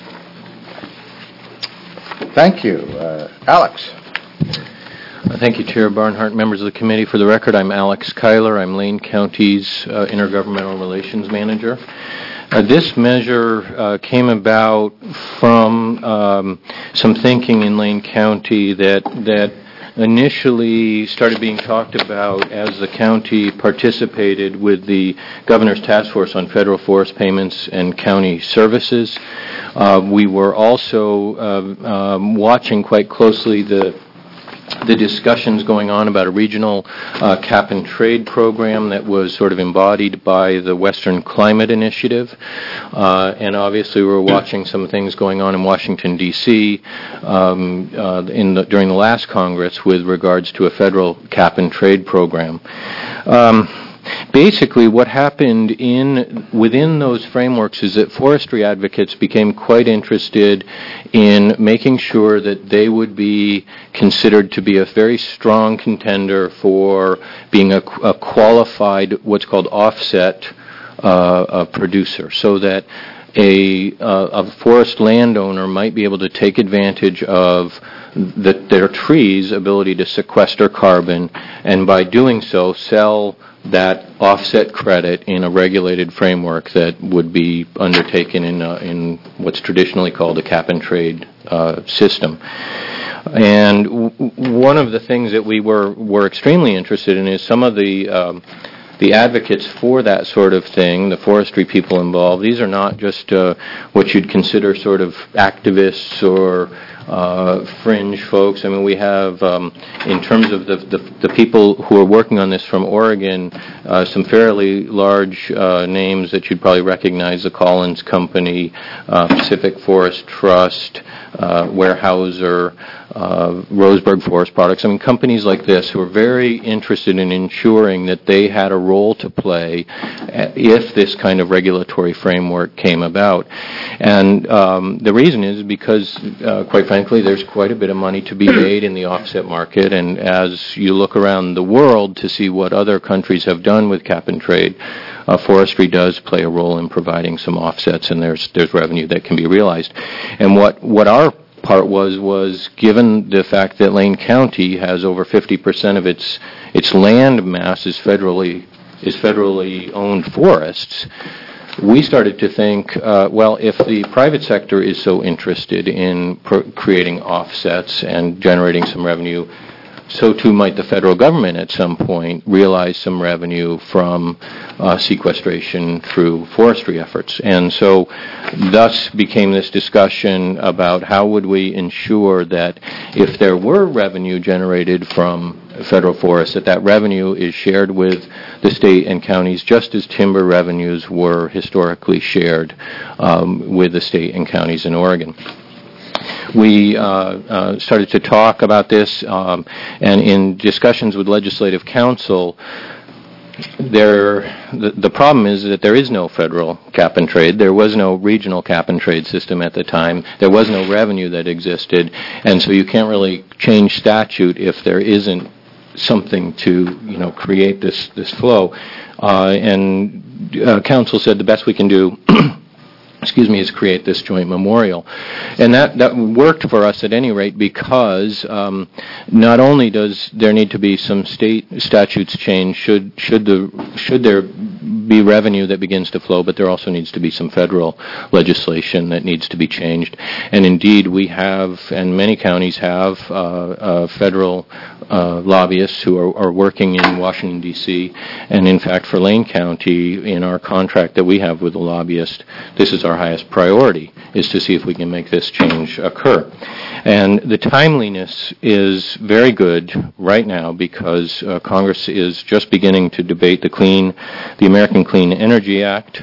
Thank you. Uh, Alex. Uh, Thank you, Chair Barnhart, members of the committee. For the record, I'm Alex Kyler. I'm Lane County's uh, Intergovernmental Relations Manager. Uh, this measure uh, came about from um, some thinking in Lane County that that initially started being talked about as the county participated with the Governor's Task Force on Federal Forest Payments and County Services. Uh, we were also uh, um, watching quite closely the the discussions going on about a regional uh, cap and trade program that was sort of embodied by the Western Climate Initiative. Uh, and obviously we're watching some things going on in Washington, D C um, uh, in the, during the last Congress with regards to a federal cap and trade program. Um, Basically, what happened in within those frameworks is that forestry advocates became quite interested in making sure that they would be considered to be a very strong contender for being a, a qualified, what's called offset uh, a producer, so that a, uh, a forest landowner might be able to take advantage of the, their trees' ability to sequester carbon, and by doing so, sell that offset credit in a regulated framework that would be undertaken in uh, in what's traditionally called a cap and trade uh, system. And w- one of the things that we were were extremely interested in is some of the um, the advocates for that sort of thing, the forestry people involved. These are not just uh, what you'd consider sort of activists or Uh, fringe folks. I mean, we have, um, in terms of the, the the people who are working on this from Oregon, uh, some fairly large uh, names that you'd probably recognize: the Collins Company, uh, Pacific Forest Trust, uh, Weyerhaeuser, uh, Roseburg Forest Products. I mean, companies like this who are very interested in ensuring that they had a role to play if this kind of regulatory framework came about. And um, the reason is because, uh, quite frankly, there's quite a bit of money to be made in the offset market, and as you look around the world to see what other countries have done with cap and trade, uh, forestry does play a role in providing some offsets, and there's there's revenue that can be realized. And what, what our part was, was given the fact that Lane County has over fifty percent of its its land mass is federally is federally owned forests, we started to think, uh, well, if the private sector is so interested in pr- creating offsets and generating some revenue, so too might the federal government at some point realize some revenue from uh, sequestration through forestry efforts. And so thus became this discussion about how would we ensure that if there were revenue generated from federal forests, that that revenue is shared with the state and counties just as timber revenues were historically shared um, with the state and counties in Oregon. We uh, uh, started to talk about this, um, and in discussions with Legislative Counsel, there the, the problem is that there is no federal cap and trade. There was no regional cap and trade system at the time. There was no revenue that existed, and so you can't really change statute if there isn't something to, you know, create this this flow. Uh, and uh, Council said the best we can do excuse me, is create this joint memorial. And that, that worked for us at any rate because um, not only does there need to be some state statutes change should should the should there be revenue that begins to flow, but there also needs to be some federal legislation that needs to be changed. And indeed, we have, and many counties have, uh, uh, federal uh, lobbyists who are, are working in Washington, D C, and in fact, for Lane County, in our contract that we have with the lobbyist, this is our highest priority, is to see if we can make this change occur. And the timeliness is very good right now because uh, Congress is just beginning to debate the clean, the American Clean Energy Act.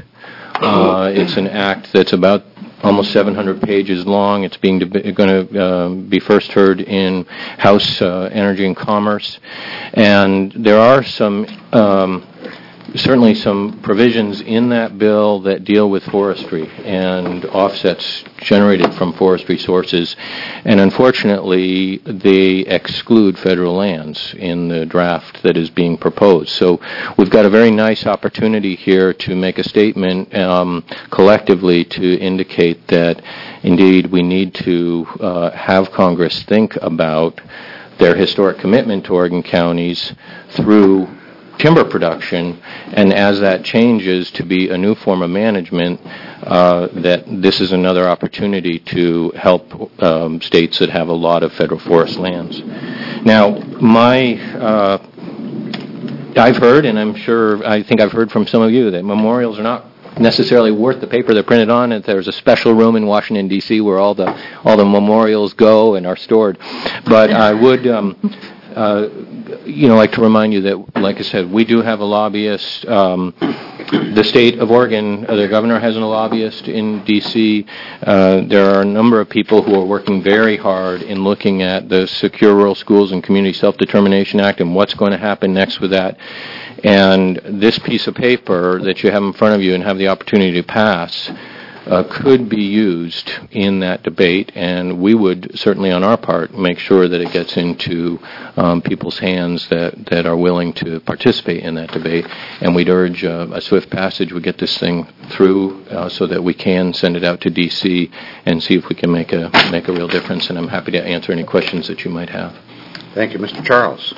Uh, it's an act that's about almost seven hundred pages long. It's being deb- going to uh, be first heard in House uh, Energy and Commerce. And there are some um, certainly some provisions in that bill that deal with forestry and offsets generated from forestry sources, and unfortunately they exclude federal lands in the draft that is being proposed. So we've got a very nice opportunity here to make a statement um, collectively to indicate that indeed we need to uh, have Congress think about their historic commitment to Oregon counties through timber production, and as that changes to be a new form of management, uh, that this is another opportunity to help um, states that have a lot of federal forest lands. Now, my, uh, I've heard, and I'm sure, I think I've heard from some of you, that memorials are not necessarily worth the paper they're printed on, and there's a special room in Washington, D C where all the all the memorials go and are stored. But I would, um, uh, you know, like to remind you that, like I said, we do have a lobbyist. Um, the state of Oregon, uh, the governor has a lobbyist in D C Uh, there are a number of people who are working very hard in looking at the Secure Rural Schools and Community Self-Determination Act and what's going to happen next with that. And this piece of paper that you have in front of you and have the opportunity to pass uh, could be used in that debate, and we would certainly on our part make sure that it gets into um, people's hands that, that are willing to participate in that debate. And we'd urge uh, a swift passage. We get this thing through uh, so that we can send it out to D C and see if we can make a make a real difference. And I'm happy to answer any questions that you might have. Thank you. Mister Charles.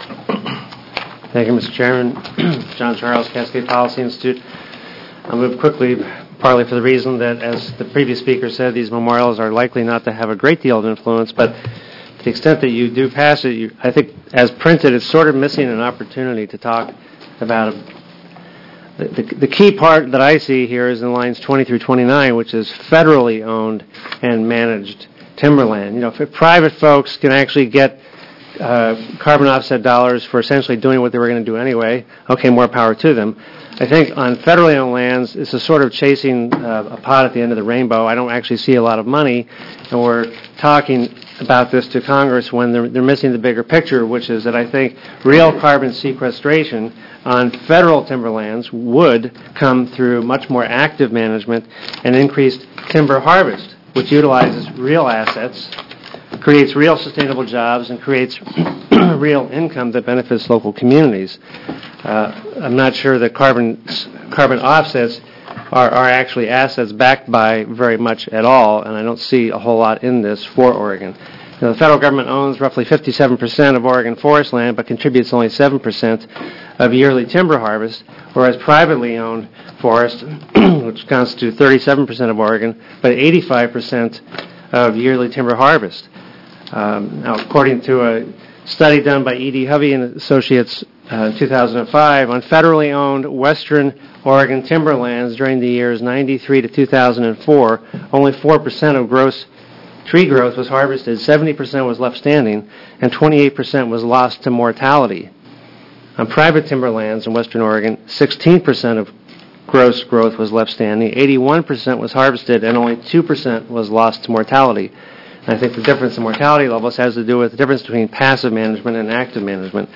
Thank you, Mister Chairman. John Charles, Cascade Policy Institute. I'll move quickly, partly for the reason that, as the previous speaker said, these memorials are likely not to have a great deal of influence, but to the extent that you do pass it, you, I think, as printed, it's sort of missing an opportunity to talk about it. The, the, the key part that I see here is in lines twenty through twenty-nine, which is federally owned and managed timberland. You know, if private folks can actually get Uh, carbon offset dollars for essentially doing what they were going to do anyway, okay, more power to them. I think on federally owned lands, it's a sort of chasing uh, a pot at the end of the rainbow. I don't actually see a lot of money, and we're talking about this to Congress when they're, they're missing the bigger picture, which is that I think real carbon sequestration on federal timberlands would come through much more active management and increased timber harvest, which utilizes real assets, creates real sustainable jobs, and creates real income that benefits local communities. Uh, I'm not sure that carbon carbon offsets are, are actually assets backed by very much at all, and I don't see a whole lot in this for Oregon. You know, the federal government owns roughly fifty-seven percent of Oregon forest land, but contributes only seven percent of yearly timber harvest, whereas privately owned forests, which constitute thirty-seven percent of Oregon, but eighty-five percent of yearly timber harvest. Um, now, according to a study done by E D. Hovey and Associates uh, in two thousand five on federally owned western Oregon timberlands during the years ninety-three to two thousand four, only four percent of gross tree growth was harvested, seventy percent was left standing, and twenty-eight percent was lost to mortality. On private timberlands in western Oregon, sixteen percent of gross growth was left standing, eighty-one percent was harvested, and only two percent was lost to mortality. And I think the difference in mortality levels has to do with the difference between passive management and active management.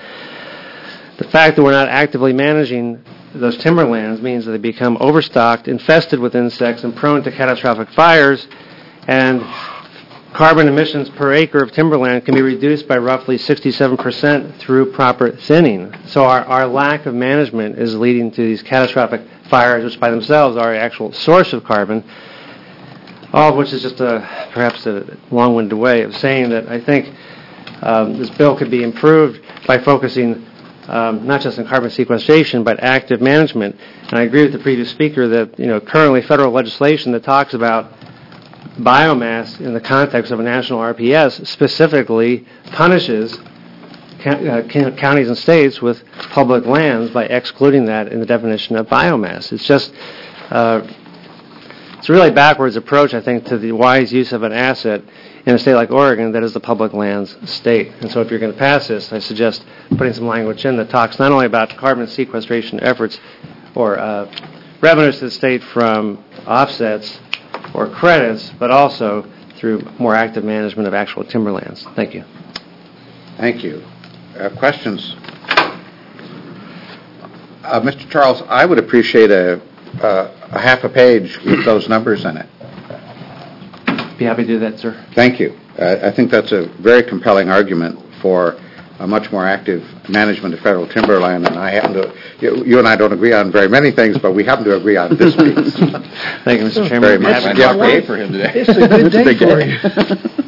The fact that we're not actively managing those timberlands means that they become overstocked, infested with insects, and prone to catastrophic fires, and carbon emissions per acre of timberland can be reduced by roughly sixty-seven percent through proper thinning. So our, our lack of management is leading to these catastrophic fires, which by themselves are an actual source of carbon, all of which is just a, perhaps a long-winded way of saying that I think um, this bill could be improved by focusing um, not just on carbon sequestration, but active management. And I agree with the previous speaker that, you know, currently federal legislation that talks about biomass in the context of a national R P S specifically punishes uh, counties and states with public lands by excluding that in the definition of biomass. It's just uh, it's a really backwards approach, I think, to the wise use of an asset in a state like Oregon that is the public lands state. And so if you're going to pass this, I suggest putting some language in that talks not only about carbon sequestration efforts or uh, revenues to the state from offsets or credits, but also through more active management of actual timberlands. Thank you. Thank you. Uh, questions? Uh, Mister Charles, I would appreciate a, uh, a half a page with those numbers in it. Be happy to do that, sir. Thank you. Uh, I think that's a very compelling argument for a much more active management of federal timberland, and I happen to, you, you and I don't agree on very many things, but we happen to agree on this piece. Thank you, Mister Chairman. Very much. Yeah, pay for him today. It's a good day for you.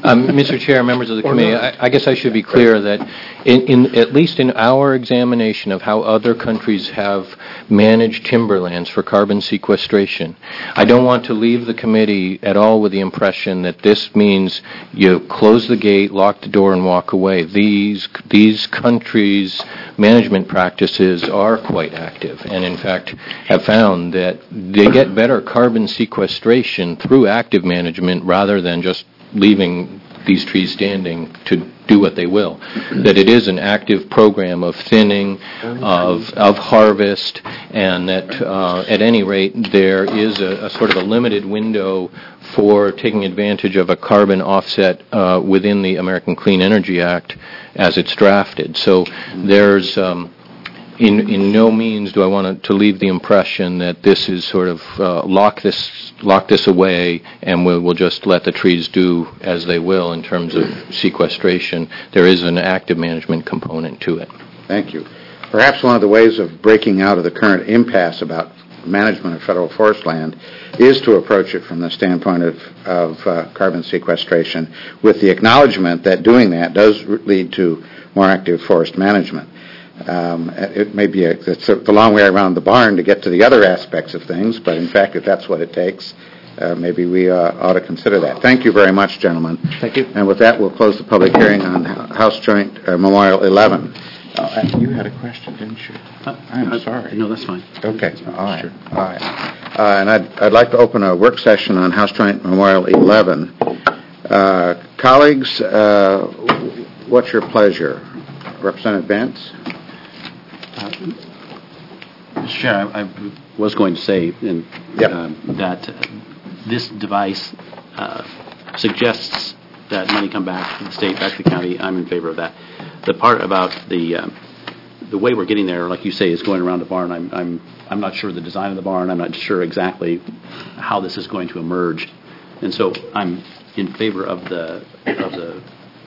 Um, Mister Chair, members of the Or committee, not. I, I guess I should be clear that in, in, at least in our examination of how other countries have managed timberlands for carbon sequestration, I don't want to leave the committee at all with the impression that this means you close the gate, lock the door, and walk away. These, these countries' management practices are quite active, and in fact have found that they get better carbon sequestration through active management rather than just leaving these trees standing to do what they will. That it is an active program of thinning, of of harvest, and that uh, at any rate there is a, a sort of a limited window for taking advantage of a carbon offset uh, within the American Clean Energy Act as it's drafted. So there's um, in in no means do I want to leave the impression that this is sort of uh, lock this lock this away and we'll, we'll just let the trees do as they will in terms of sequestration. There is an active management component to it. Thank you. Perhaps one of the ways of breaking out of the current impasse about management of federal forest land is to approach it from the standpoint of, of uh, carbon sequestration with the acknowledgement that doing that does lead to more active forest management. Um, it may be a, it's a, the long way around the barn to get to the other aspects of things, but in fact, if that's what it takes, uh, maybe we uh, ought to consider that. Thank you very much, gentlemen. Thank you. And with that, we'll close the public hearing on House Joint uh, Memorial eleven. Uh, you had a question, didn't you? I'm Uh, sorry. No, that's fine. Okay, all right, all right. Uh, and I'd, I'd like to open a work session on House Joint Memorial eleven. Uh, colleagues, uh, what's your pleasure? Representative Bentz? Mister Chair, I, I was going to say in, Yep. um, that uh, this device uh, suggests that money come back to the state, back to the county. I'm in favor of that. The part about the um, the way we're getting there, like you say, is going around the barn. I'm I'm I'm not sure the design of the barn. I'm not sure exactly how this is going to emerge, and so I'm in favor of the of the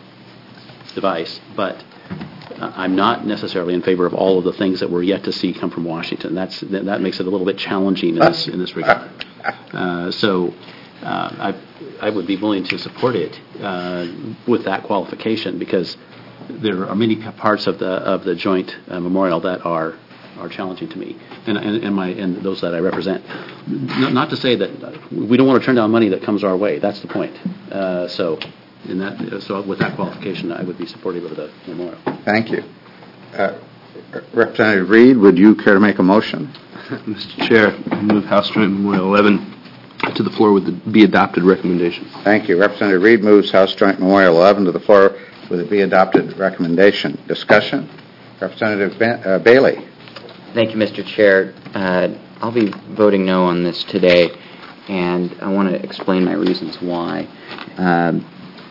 device, but uh, I'm not necessarily in favor of all of the things that we're yet to see come from Washington. That's that, that makes it a little bit challenging in this in this regard. Uh, so uh, I I would be willing to support it uh, with that qualification because there are many p- parts of the of the joint uh, memorial that are are challenging to me, and and, and my and those that I represent. N- not to say that we don't want to turn down money that comes our way. That's the point. Uh, so. In that, so with that qualification, I would be supportive of the memorial. Thank you. Uh, Representative Reed, would you care to make a motion? Mister Chair, I move House Joint Memorial eleven to the floor with the be adopted recommendation. Thank you. Representative Reed moves House Joint Memorial eleven to the floor with a be adopted recommendation. Discussion? Representative ben, uh, Bailey. Thank you, Mister Chair. Uh, I'll be voting no on this today, and I want to explain my reasons why. Um,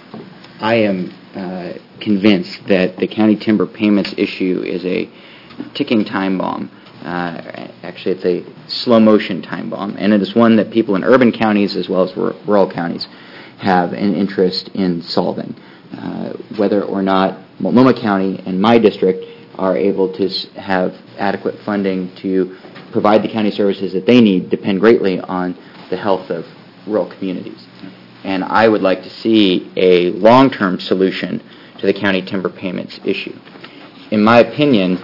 I am uh, convinced that the county timber payments issue is a ticking time bomb. Uh, actually, it's a slow motion time bomb, and it is one that people in urban counties as well as r- rural counties have an interest in solving. Uh, whether or not Multnomah County and my district are able to s- have adequate funding to provide the county services that they need depend greatly on the health of rural communities. And I would like to see a long-term solution to the county timber payments issue. In my opinion,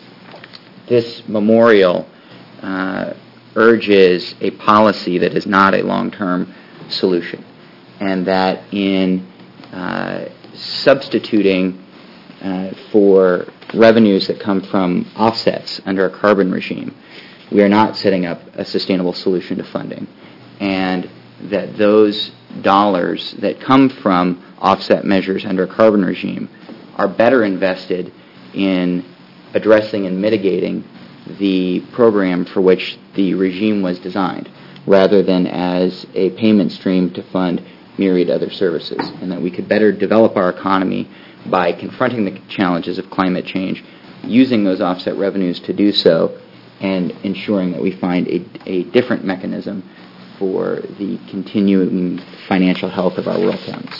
this memorial uh, urges a policy that is not a long-term solution, and that in uh, substituting uh, for revenues that come from offsets under a carbon regime, we are not setting up a sustainable solution to funding, and that those dollars that come from offset measures under a carbon regime are better invested in addressing and mitigating the program for which the regime was designed, rather than as a payment stream to fund myriad other services, and that we could better develop our economy by confronting the challenges of climate change, using those offset revenues to do so, and ensuring that we find a, a different mechanism for the continuing financial health of our rural counties.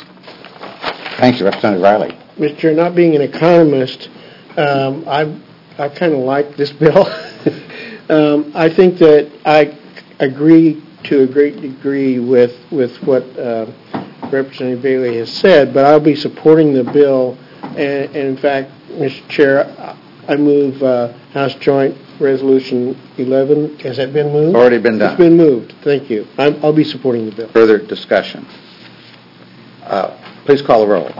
Thank you, Representative Riley. Mister Chair, not being an economist, um, I I kind of like this bill. um, I think that I agree to a great degree with with what uh, Representative Bailey has said, but I'll be supporting the bill. And, and in fact, Mister Chair, I move uh, House Joint Resolution eleven. Has that been moved? Already been done. It's been moved. Thank you. I'm, I'll be supporting the bill. Further discussion? Uh, Please call the roll.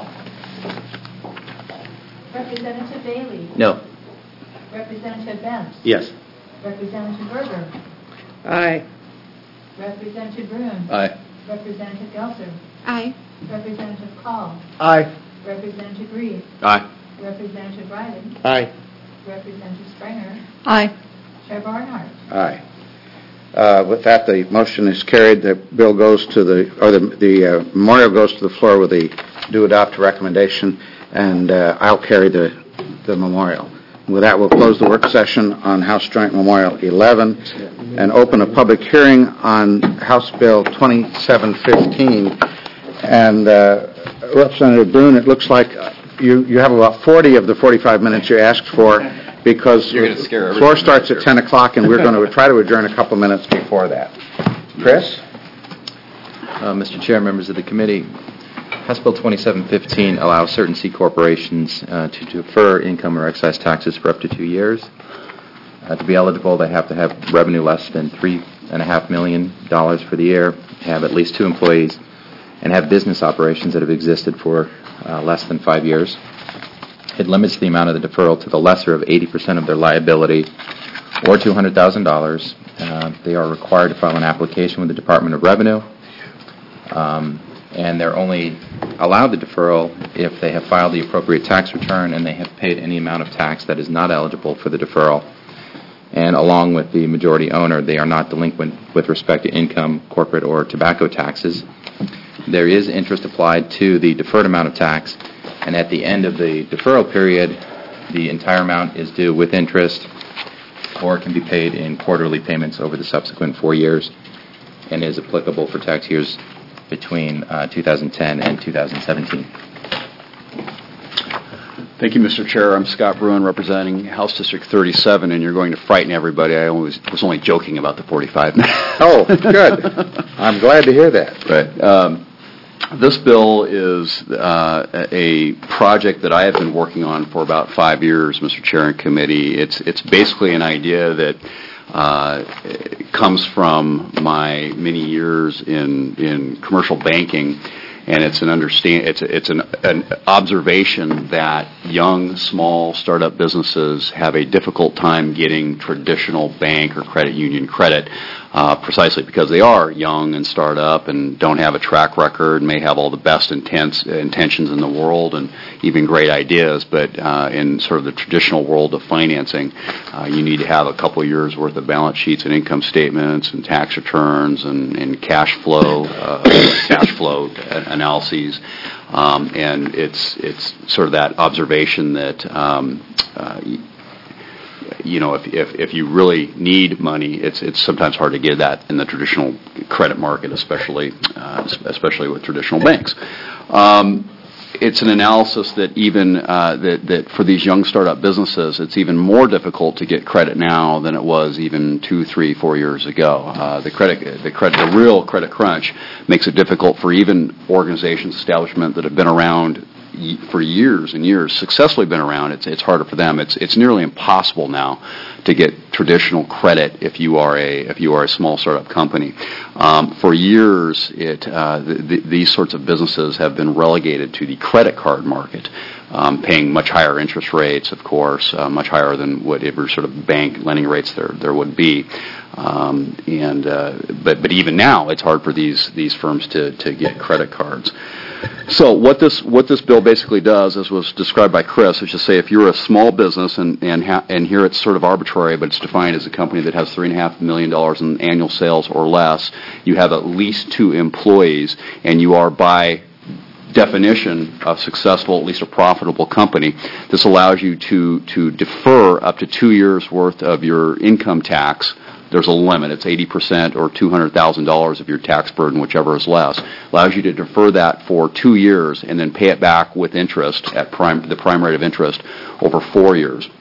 Representative Bailey? No. Representative Benz? Yes. Representative Berger? Aye. Representative Brune? Aye. Representative Gelser? Aye. Representative Call? Aye. Representative Reed? Aye. Representative Riley? Aye. Representative Springer? Aye. Chair Barnhart? Aye. Uh, With that, the motion is carried. The bill goes to the, or the the uh, memorial goes to the floor with the do adopt recommendation, and uh, I'll carry the the memorial. With that, we'll close the work session on House Joint Memorial eleven and open a public hearing on House Bill twenty-seven fifteen. And uh, Representative Brune, it looks like you you have about forty of the forty-five minutes you asked for, because the floor starts at ten o'clock, and we're going to try to adjourn a couple minutes before that. Chris? Uh, Mister Chair, members of the committee, House Bill twenty-seven fifteen allows certain C corporations uh, to defer income or excise taxes for up to two years. Uh, to be eligible, they have to have revenue less than three point five million dollars for the year, have at least two employees, and have business operations that have existed for uh, less than five years. It limits the amount of the deferral to the lesser of eighty percent of their liability, or two hundred thousand dollars. Uh, they are required to file an application with the Department of Revenue, um, and they're only allowed the deferral if they have filed the appropriate tax return and they have paid any amount of tax that is not eligible for the deferral. And along with the majority owner, they are not delinquent with respect to income, corporate, or tobacco taxes. There is interest applied to the deferred amount of tax, and at the end of the deferral period, the entire amount is due with interest or can be paid in quarterly payments over the subsequent four years and is applicable for tax years between uh, two thousand ten and two thousand seventeen. Thank you, Mister Chair. I'm Scott Bruin, representing House District thirty-seven, and you're going to frighten everybody. I was, was only joking about the forty-five minutes. Oh, good. I'm glad to hear that. Right. Um, this bill is uh, a project that I have been working on for about five years, Mister Chair and Committee. It's it's basically an idea that uh, comes from my many years in in commercial banking. And it's an understand. It's a, it's an, an observation that young, small startup businesses have a difficult time getting traditional bank or credit union credit, uh, precisely because they are young and startup and don't have a track record, may have all the best intents, intentions in the world and even great ideas, but uh, in sort of the traditional world of financing, uh, you need to have a couple of years worth of balance sheets and income statements and tax returns and, and cash flow, uh, cash flow analyses, um, and it's it's sort of that observation that um, uh, you know if, if if you really need money, it's it's sometimes hard to get that in the traditional credit market, especially uh, especially with traditional banks. Um, It's an analysis that even uh, that that for these young startup businesses, it's even more difficult to get credit now than it was even two, three, four years ago. Uh, the credit, the credit, the real credit crunch makes it difficult for even organizations, establishments that have been around for years and years, successfully been around. It's it's harder for them. It's it's nearly impossible now to get traditional credit if you are a if you are a small startup company. Um, for years, it uh, the, the, these sorts of businesses have been relegated to the credit card market, um, paying much higher interest rates, of course, uh, much higher than whatever sort of bank lending rates there there would be. Um, and uh, but but even now, it's hard for these these firms to to get credit cards. So what this what this bill basically does, as was described by Chris, is just say if you're a small business, and and, ha- and here it's sort of arbitrary, but it's defined as a company that has three and a half million dollars in annual sales or less, you have at least two employees, and you are by definition a successful, at least a profitable company. This allows you to to defer up to two years worth of your income tax. There's a limit. It's eighty percent or two hundred thousand dollars of your tax burden, whichever is less. Allows you to defer that for two years and then pay it back with interest at prime, the prime rate of interest over four years.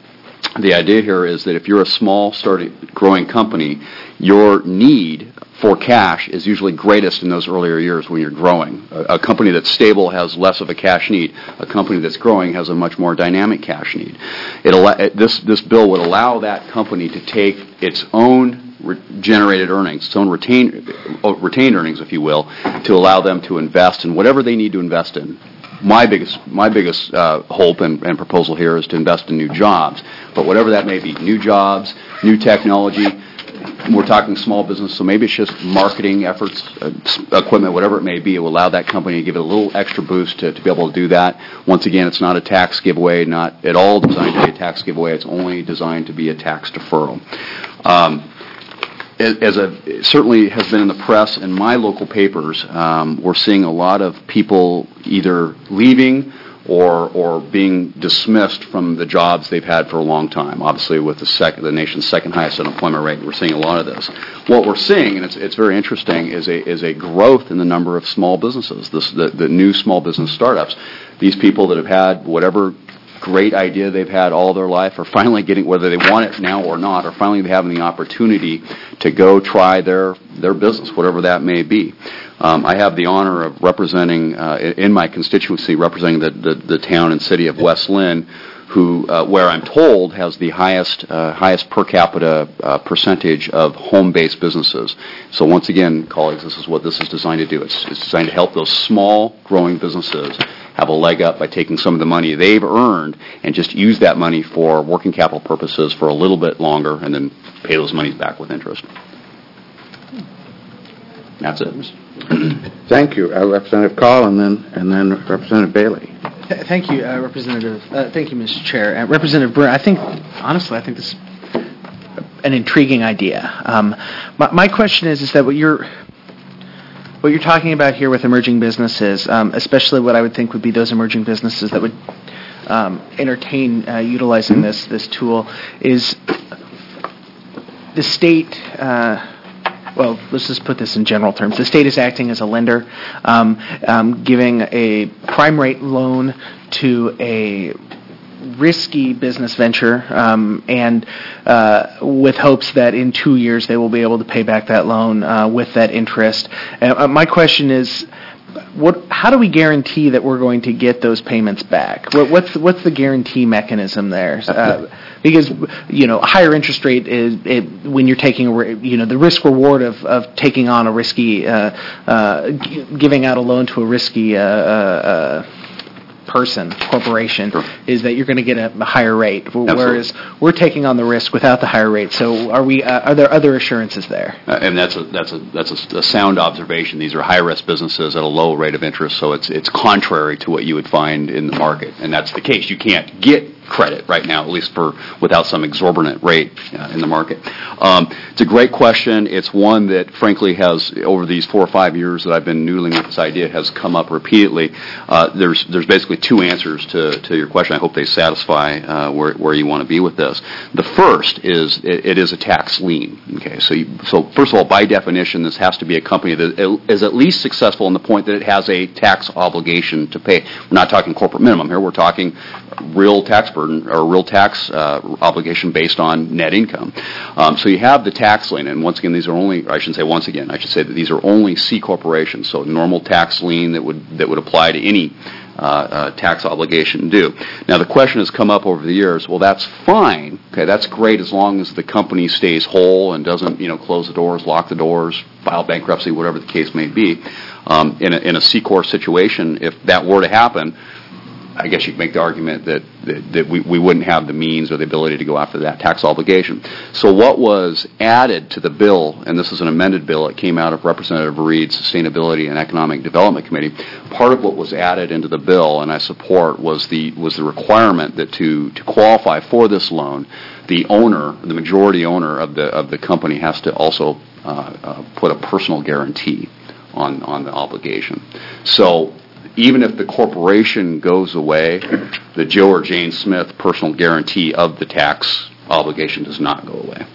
the idea here is that if you're a small, starting, growing company, your need for cash is usually greatest in those earlier years when you're growing. A, a company that's stable has less of a cash need. A company that's growing has a much more dynamic cash need. It al- this, this bill would allow that company to take its own re- generated earnings, its own retained, uh, retained earnings, if you will, to allow them to invest in whatever they need to invest in. My biggest, my biggest uh, hope and, and proposal here is to invest in new jobs, but whatever that may be, new jobs, new technology. We're talking small business, so maybe it's just marketing efforts, uh, equipment, whatever it may be. It will allow that company to give it a little extra boost to, to be able to do that. Once again, it's not a tax giveaway, not at all designed to be a tax giveaway. It's only designed to be a tax deferral. Um, As a, it certainly has been in the press and my local papers, um, we're seeing a lot of people either leaving or or being dismissed from the jobs they've had for a long time. Obviously, with the sec- the nation's second highest unemployment rate, we're seeing a lot of this. What we're seeing, and it's it's very interesting, is a is a growth in the number of small businesses, this, the the new small business startups. These people that have had whatever great idea they've had all their life are finally getting, whether they want it now or not, are finally having the opportunity to go try their their business, whatever that may be. Um, I have the honor of representing, uh, in my constituency, representing the, the, the town and city of West Lynn, who, uh, where I'm told, has the highest uh, highest per capita uh, percentage of home-based businesses. So once again, colleagues, this is what this is designed to do. It's, it's designed to help those small, growing businesses have a leg up by taking some of the money they've earned and just use that money for working capital purposes for a little bit longer and then pay those monies back with interest. That's it. Thank you, uh, Representative Call, and then and then Representative Bailey. Th- Thank you, uh, Representative. Uh, thank you, Mister Chair. Uh, Representative Brewer, I think, honestly, I think this is an intriguing idea. Um, my, my question is, is that what you're what you're talking about here with emerging businesses, um, especially what I would think would be those emerging businesses that would um, entertain uh, utilizing this this tool, is the state. Uh, Well, let's just put this in general terms. The state is acting as a lender, um, um, giving a prime rate loan to a risky business venture, um, and uh, with hopes that in two years they will be able to pay back that loan uh, with that interest. Uh, my question is, what? How do we guarantee that we're going to get those payments back? What, what's what's the guarantee mechanism there? Uh, because you know, a higher interest rate is it, when you're taking a, you know the risk reward of, of taking on a risky, uh, uh, g- giving out a loan to a risky uh, uh, person, corporation, sure. is that you're going to get a, a higher rate, Absolutely. Whereas we're taking on the risk without the higher rate. So are we? Uh, are there other assurances there? Uh, and that's a that's a that's a, a sound observation. These are high risk businesses at a low rate of interest, so it's it's contrary to what you would find in the market, and that's the case. You can't get credit right now, at least for without some exorbitant rate uh, in the market. Um, it's a great question. It's one that, frankly, has over these four or five years that I've been noodling with this idea has come up repeatedly. Uh, there's there's basically two answers to, to your question. I hope they satisfy uh, where where you want to be with this. The first is it, it is a tax lien. Okay, so you, so first of all, by definition, this has to be a company that is at least successful in the point that it has a tax obligation to pay. We're not talking corporate minimum here. We're talking real tax burden or real tax uh, obligation based on net income. Um, so you have the tax lien, and once again, these are only, I shouldn't say once again, I should say that these are only C corporations, so normal tax lien that would that would apply to any uh, uh, tax obligation due. Now the question has come up over the years, well that's fine, okay, that's great as long as the company stays whole and doesn't, you know, close the doors, lock the doors, file bankruptcy, whatever the case may be. Um, in a, in a C corp situation, if that were to happen, I guess you could make the argument that, that, that we, we wouldn't have the means or the ability to go after that tax obligation. So what was added to the bill, and this is an amended bill, it came out of Representative Reed's Sustainability and Economic Development Committee. Part of what was added into the bill, and I support, was the was the requirement that to, to qualify for this loan, the owner, the majority owner of the of the company has to also uh, uh, put a personal guarantee on, on the obligation. So even if the corporation goes away, the Joe or Jane Smith personal guarantee of the tax obligation does not go away.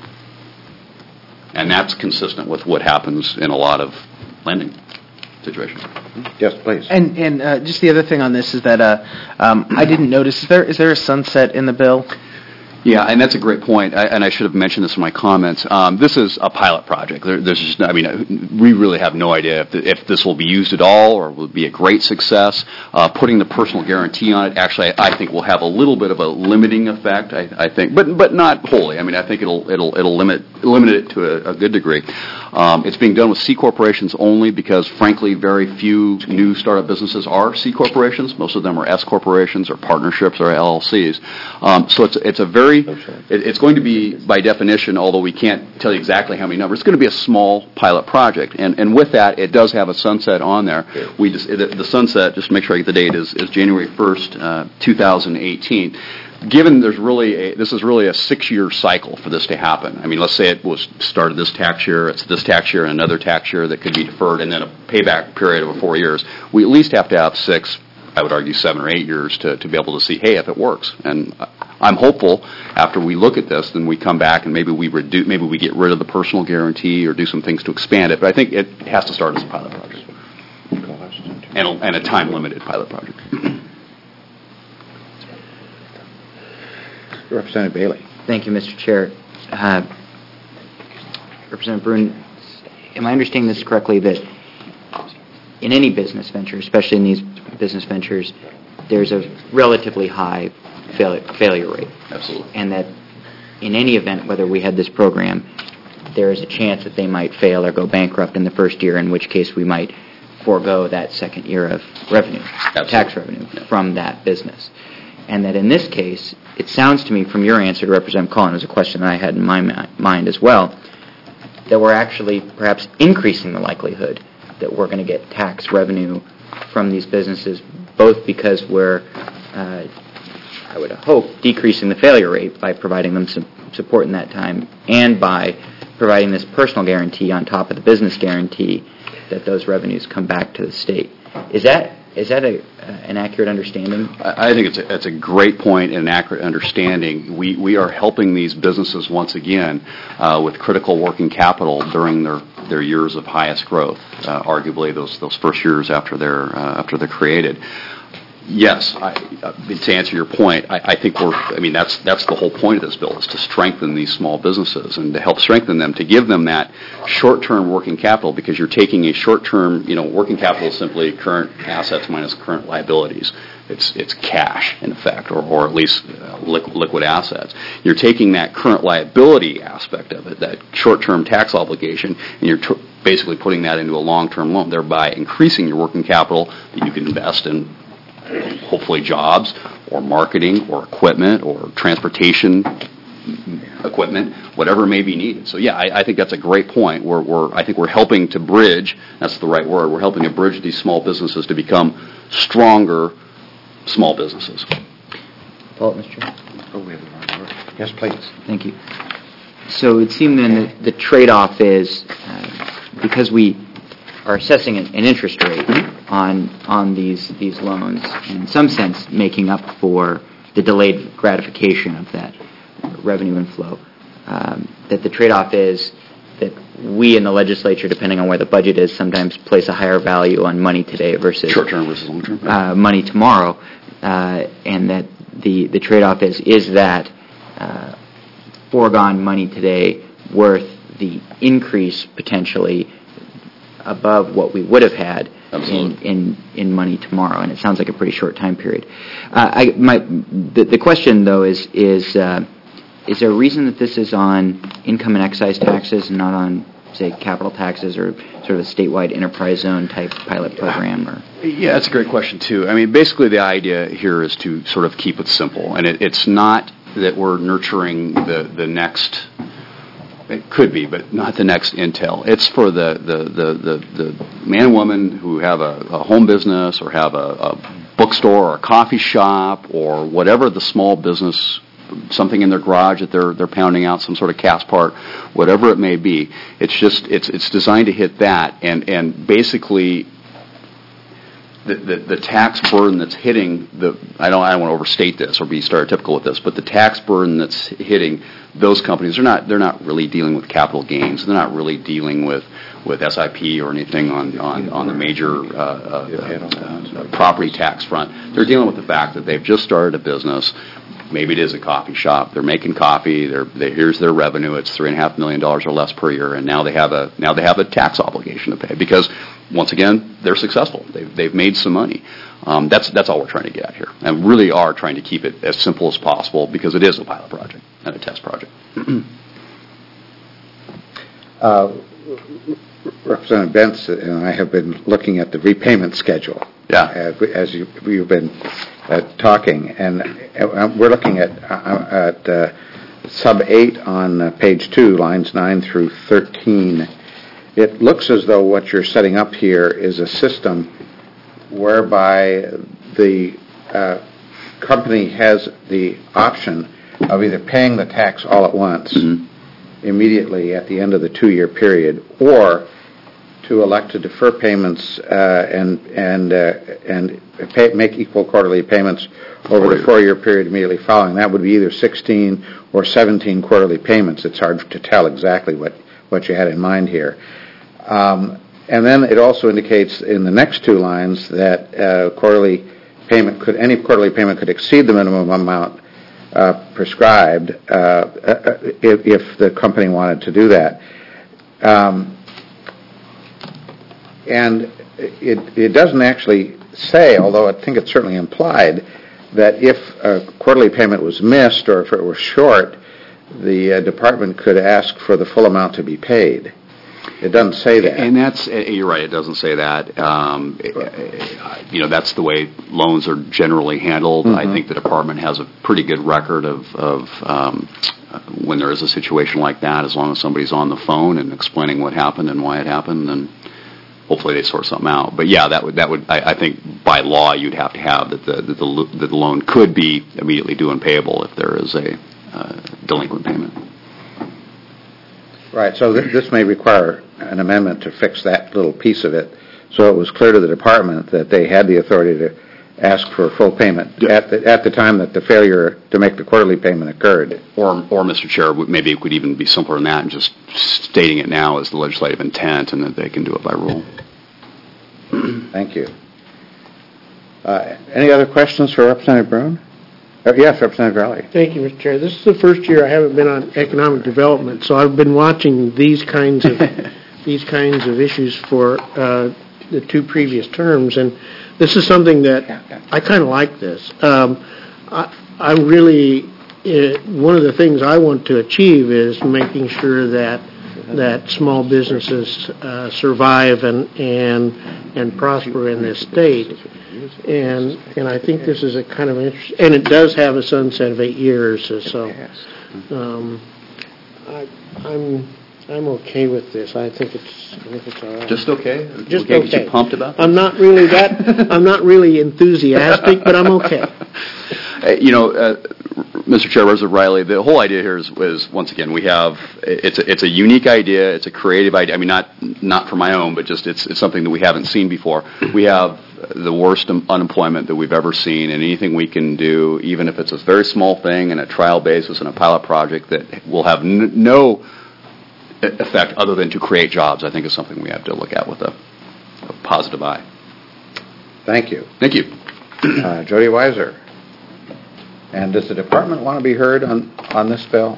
And that's consistent with what happens in a lot of lending situations. Yes, please. And and uh, just the other thing on this is that uh, um, I didn't notice, is there is there a sunset in the bill? Yeah, and that's a great point, I, and I should have mentioned this in my comments. Um, this is a pilot project. There, there's just, no, I mean, we really have no idea if, the, if this will be used at all or will be a great success. Uh, putting the personal guarantee on it, actually, I, I think will have a little bit of a limiting effect. I, I think, but but not wholly. I mean, I think it'll it'll it'll limit limit it to a, a good degree. Um, it's being done with C corporations only because, frankly, very few new startup businesses are C corporations. Most of them are S corporations or partnerships or L L Cs. Um, so it's it's a very it, it's going to be, by definition, although we can't tell you exactly how many numbers, it's going to be a small pilot project. And and with that, it does have a sunset on there. We just it, the sunset, just to make sure I get the date, is, is January first, uh, two thousand eighteen. Given there's really a, this is really a six-year cycle for this to happen. I mean, let's say it was started this tax year, it's this tax year and another tax year that could be deferred, and then a payback period of four years. We at least have to have six, I would argue seven or eight years to, to be able to see, hey, if it works. And I'm hopeful after we look at this, then we come back and maybe we reduce, maybe we get rid of the personal guarantee or do some things to expand it. But I think it has to start as a pilot project and a, and a time-limited pilot project. Representative Bailey. Thank you, Mister Chair. Uh, Representative Brune, am I understanding this correctly that in any business venture, especially in these business ventures, there's a relatively high failure, failure rate? Absolutely. And that in any event, whether we had this program, there is a chance that they might fail or go bankrupt in the first year, in which case we might forego that second year of revenue, Absolutely. tax revenue from that business. And that in this case, it sounds to me from your answer to Representative Cullen, it was a question that I had in my mi- mind as well, that we're actually perhaps increasing the likelihood that we're going to get tax revenue from these businesses, both because we're, uh, I would hope, decreasing the failure rate by providing them some support in that time, and by providing this personal guarantee on top of the business guarantee that those revenues come back to the state. Is that is that a, uh, an accurate understanding? I think it's a, it's a great point and an accurate understanding. We we are helping these businesses once again uh, with critical working capital during their, their years of highest growth. Uh, arguably, those those first years after they're uh, after they're created. Yes, I, uh, to answer your point, I, I think we're. I mean, that's that's the whole point of this bill, is to strengthen these small businesses and to help strengthen them, to give them that short-term working capital, because you're taking a short-term, you know, working capital is simply current assets minus current liabilities. It's it's cash in effect, or or at least uh, liquid, liquid assets. You're taking that current liability aspect of it, that short-term tax obligation, and you're t- basically putting that into a long-term loan, thereby increasing your working capital that you can invest in. Hopefully jobs or marketing or equipment or transportation equipment, whatever may be needed. So yeah, I, I think that's a great point. We're, we're, I think we're helping to bridge, that's the right word, we're helping to bridge these small businesses to become stronger small businesses. Paul, Mister Chair. Oh, we have the wrong word. Yes, please. Thank you. So it would seem then that the trade-off is, uh, because we are assessing an, an interest rate on on these these loans, and in some sense making up for the delayed gratification of that revenue inflow, um, that the trade-off is that we in the legislature, depending on where the budget is, sometimes place a higher value on money today versus short-term versus long-term, uh, money tomorrow, uh, and that the, the trade-off is, is that uh, foregone money today worth the increase potentially above what we would have had in, in in money tomorrow, and it sounds like a pretty short time period. Uh, I, my the, the question though is is uh, is there a reason that this is on income and excise taxes and not on, say, capital taxes or sort of a statewide enterprise zone type pilot program? Or yeah, that's a great question too. I mean, basically the idea here is to sort of keep it simple, and it, it's not that we're nurturing the the next. It could be, but not the next Intel. It's for the, the, the, the, the man and woman who have a, a home business or have a, a bookstore or a coffee shop or whatever the small business, something in their garage that they're they're pounding out, some sort of cast part, whatever it may be. It's just it's it's designed to hit that, and and basically the, the, the tax burden that's hitting the, I don't I don't want to overstate this or be stereotypical with this, but the tax burden that's hitting those companies, they're not they're not really dealing with capital gains. They're not really dealing with, with S I P or anything on, on, on the major uh, uh, uh, uh, property tax front. They're dealing with the fact that they've just started a business. maybe it is a coffee shop. They're making coffee. They're, they, here's their revenue. It's three and a half million dollars or less per year, and now they have a now they have a tax obligation to pay because, once again, they're successful. They've they've made some money. Um, that's that's all we're trying to get at here, and really are trying to keep it as simple as possible because it is a pilot project and a test project. uh, Representative Bentz and I have been looking at the repayment schedule. Yeah. Uh, as you, you've been uh, talking, and uh, we're looking at uh, at uh, sub eight on uh, page two, lines nine through thirteen. It looks as though what you're setting up here is a system whereby the uh, company has the option of either paying the tax all at once, mm-hmm. immediately at the end of the two-year period, or to elect to defer payments uh, and and uh, and pay, make equal quarterly payments over the four-year period immediately following. That would be either sixteen or seventeen quarterly payments. It's hard to tell exactly what, what you had in mind here. Um, and then it also indicates in the next two lines that uh, quarterly payment could any quarterly payment could exceed the minimum amount uh, prescribed uh, if, if the company wanted to do that. Um, And it, it doesn't actually say, although I think it's certainly implied, that if a quarterly payment was missed or if it were short, the uh, department could ask for the full amount to be paid. It doesn't say that. And that's, you're right, it doesn't say that. Um, you know, that's the way loans are generally handled. Mm-hmm. I think the department has a pretty good record of, of um, when there is a situation like that, as long as somebody's on the phone and explaining what happened and why it happened, then hopefully they sort something out. But yeah, that would that would I, I think by law you'd have to have that the that the, that the loan could be immediately due and payable if there is a uh, delinquent payment. Right. So th- this may require an amendment to fix that little piece of it, so it was clear to the department that they had the authority to ask for full payment yeah. at the at the time that the failure to make the quarterly payment occurred. Or, or Mister Chair, maybe it could even be simpler than that, and just stating it now as the legislative intent, and that they can do it by rule. Thank you. Uh, any other questions for Representative Brune? Uh, yes, Representative Raleigh. Thank you, Mister Chair. This is the first year I haven't been on economic development, so I've been watching these kinds of these kinds of issues for uh, the two previous terms, and this is something that I kind of like. This, um, I, I'm really uh, one of the things I want to achieve is making sure that that small businesses uh, survive and and and prosper in this state. And and I think this is a kind of interest, and it does have a sunset of eight years. So um, I, I'm I'm okay with this. I think it's I think it's all right. Just okay. Just okay. okay. You pumped about this? I'm not really that. I'm not really enthusiastic, but I'm okay. Uh, you know, uh, Mister Chair, Representative Riley, the whole idea here is, is once again we have it's a, it's a unique idea. It's a creative idea. I mean, not not for my own, but just it's it's something that we haven't seen before. We have the worst unemployment that we've ever seen, and anything we can do, even if it's a very small thing and a trial basis and a pilot project that will have n- no effect other than to create jobs, I think is something we have to look at with a, a positive eye. Thank you. Thank you. Uh, Jody Weiser. And does the department want to be heard on, on this bill?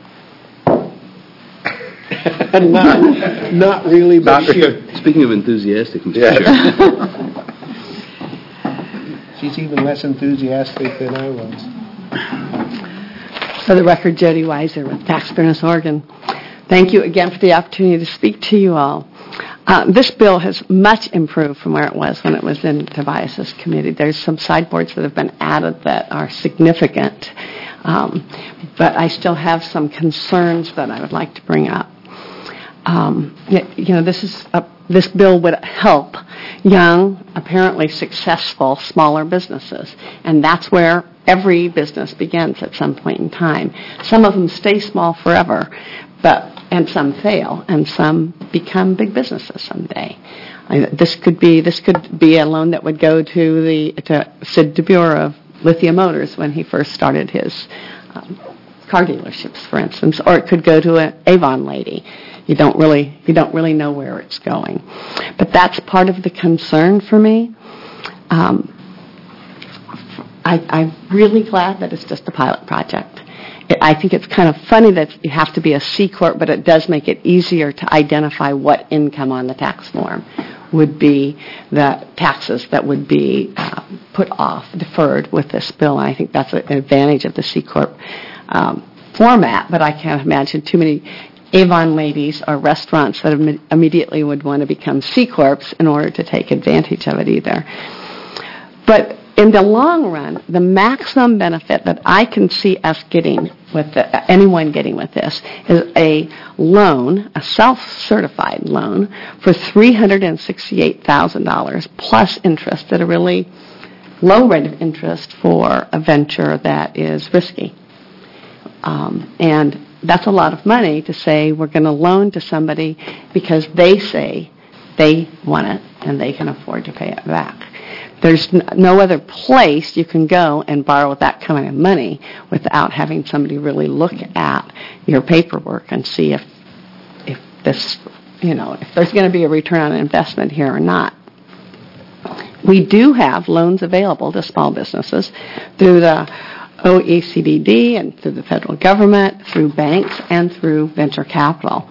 not, not really, but not sure. Speaking of enthusiastic, Mister Yes. Chair. She's even less enthusiastic than I was. For the record, Jody Weiser with Tax Fairness Oregon. Thank you again for the opportunity to speak to you all. Uh, this bill has much improved from where it was when it was in Tobias's committee. There's some sideboards that have been added that are significant, um, but I still have some concerns that I would like to bring up. Um, you know, this is a, this bill would help young, apparently successful, smaller businesses, and that's where every business begins at some point in time. Some of them stay small forever, but and some fail, and some become big businesses someday. I, this could be this could be a loan that would go to the to Sid DeBure of Lithia Motors when he first started his um, car dealerships, for instance, or it could go to an Avon lady. You don't really you don't really know where it's going, but that's part of the concern for me. Um, I, I'm really glad that it's just a pilot project. It, I think it's kind of funny that you have to be a C Corp, but it does make it easier to identify what income on the tax form would be the taxes that would be uh, put off, deferred with this bill. And I think that's an advantage of the C Corp um, format, but I can't imagine too many Avon ladies or restaurants that im- immediately would want to become C Corps in order to take advantage of it either. But in the long run, the maximum benefit that I can see us getting with the, anyone getting with this is a loan, a self-certified loan for three hundred sixty-eight thousand dollars plus interest at a really low rate of interest for a venture that is risky. Um, and that's a lot of money to say we're going to loan to somebody because they say they want it and they can afford to pay it back. There's no other place you can go and borrow that kind of money without having somebody really look at your paperwork and see if if this, you know, if there's going to be a return on investment here or not. We do have loans available to small businesses through the O E C D and through the federal government, through banks, and through venture capital.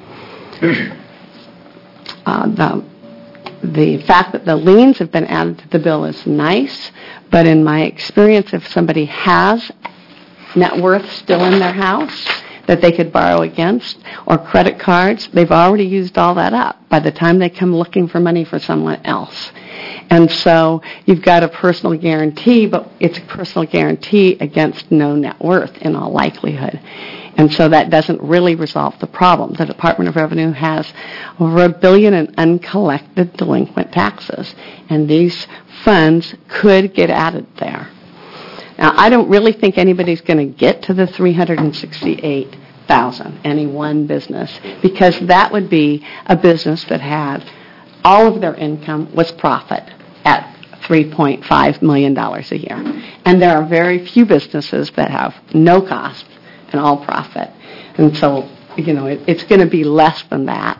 Uh, the The fact that the liens have been added to the bill is nice, but in my experience, if somebody has net worth still in their house that they could borrow against, or credit cards, they've already used all that up by the time they come looking for money for someone else. And so you've got a personal guarantee, but it's a personal guarantee against no net worth in all likelihood. And so that doesn't really resolve the problem. The Department of Revenue has over a billion in uncollected delinquent taxes, and these funds could get added there. Now, I don't really think anybody's going to get to the three hundred sixty-eight thousand dollars, any one business, because that would be a business that had all of their income was profit at three point five million dollars a year. And there are very few businesses that have no cost and all profit. And so, you know, it, it's going to be less than that.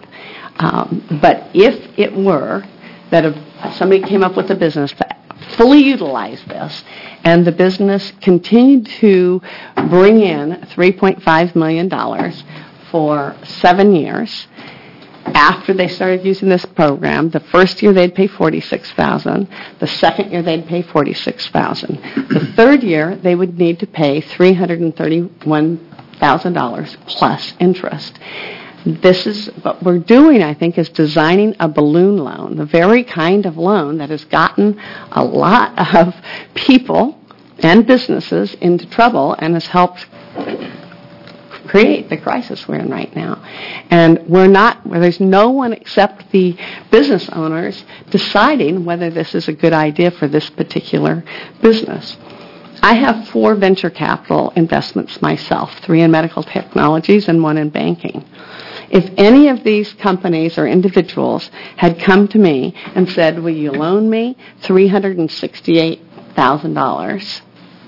Um, but if it were that a, somebody came up with a business that fully utilized this and the business continued to bring in three point five million dollars for seven years, after they started using this program, the first year they'd pay forty-six thousand dollars, the second year they'd pay forty-six thousand dollars. The third year they would need to pay three hundred thirty-one thousand dollars plus interest. This is what we're doing, I think, is designing a balloon loan, the very kind of loan that has gotten a lot of people and businesses into trouble and has helped create the crisis we're in right now. And we're not, well, there's no one except the business owners deciding whether this is a good idea for this particular business. I have four venture capital investments myself, three in medical technologies and one in banking. If any of these companies or individuals had come to me and said, will you loan me three hundred sixty-eight thousand dollars,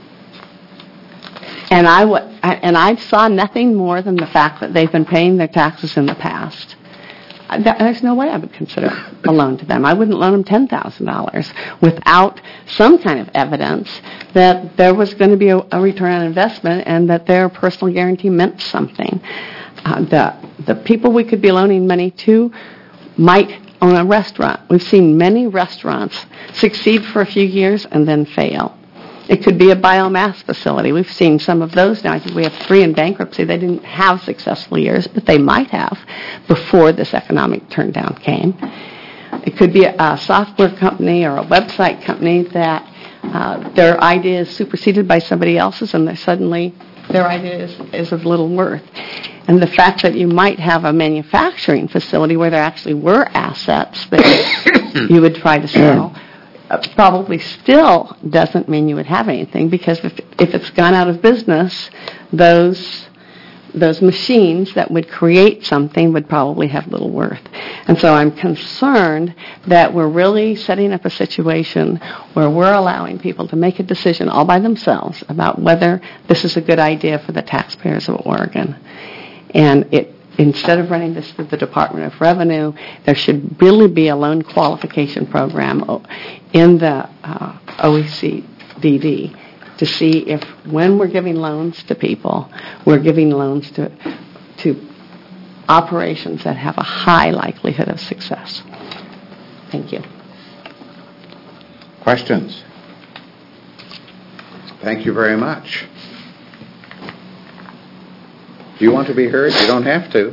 And I, w- and I saw nothing more than the fact that they've been paying their taxes in the past, there's no way I would consider a loan to them. I wouldn't loan them ten thousand dollars without some kind of evidence that there was going to be a, a return on investment and that their personal guarantee meant something. Uh, the, the people we could be loaning money to might own a restaurant. We've seen many restaurants succeed for a few years and then fail. It could be a biomass facility. We've seen some of those now. I think we have three in bankruptcy. They didn't have successful years, but they might have before this economic turndown came. It could be a, a software company or a website company that uh, their idea is superseded by somebody else's, and suddenly their idea is, is of little worth. And the fact that you might have a manufacturing facility where there actually were assets that you would try to sell uh, probably still doesn't mean you would have anything, because if, if it's gone out of business, those those machines that would create something would probably have little worth. And so I'm concerned that we're really setting up a situation where we're allowing people to make a decision all by themselves about whether this is a good idea for the taxpayers of Oregon. And it, instead of running this through the Department of Revenue, there should really be a loan qualification program in the uh, O E C D to see if, when we're giving loans to people, we're giving loans to, to operations that have a high likelihood of success. Thank you. Questions? Thank you very much. Do you want to be heard? You don't have to.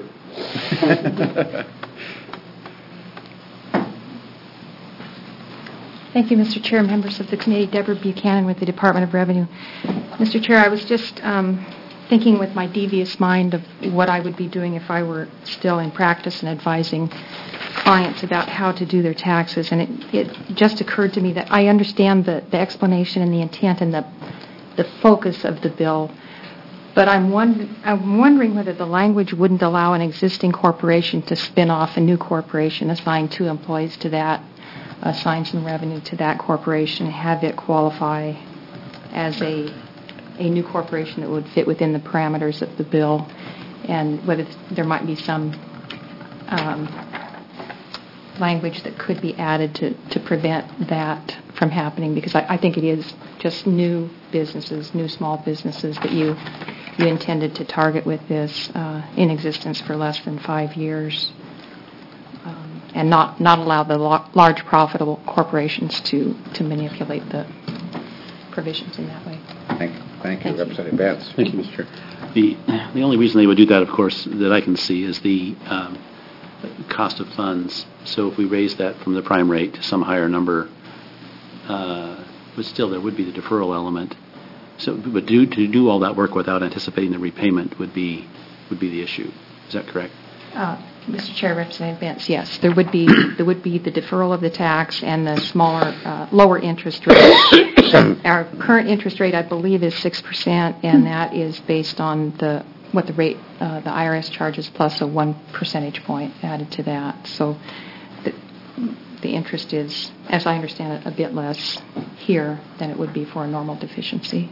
Thank you, Mister Chair, members of the committee. Deborah Buchanan with the Department of Revenue. Mister Chair, I was just um, thinking with my devious mind of what I would be doing if I were still in practice and advising clients about how to do their taxes. And it, it just occurred to me that I understand the, the explanation and the intent and the, the focus of the bill. But I'm, wonder, I'm wondering whether the language wouldn't allow an existing corporation to spin off a new corporation, assign two employees to that, assign some revenue to that corporation, have it qualify as a a new corporation that would fit within the parameters of the bill, and whether there might be some um, language that could be added to, to prevent that from happening, because I, I think it is just new businesses, new small businesses that you you intended to target with this uh, in existence for less than five years. And not, not allow the lo- large profitable corporations to, to manipulate the provisions in that way. Thank you, Thank you. Representative Vance. Thank you, Mister Chair. The, the only reason they would do that, of course, that I can see is the um, cost of funds. So if we raise that from the prime rate to some higher number, uh, but still there would be the deferral element. So, but do, to do all that work without anticipating the repayment would be would be the issue. Is that correct? Uh, Mister Chair, Representative Vance, yes, there would be there would be the deferral of the tax and the smaller, uh, lower interest rate. Our current interest rate, I believe, is six percent, and that is based on the what the rate uh, the I R S charges plus a one percentage point added to that. So the, the interest is, as I understand it, a bit less here than it would be for a normal deficiency.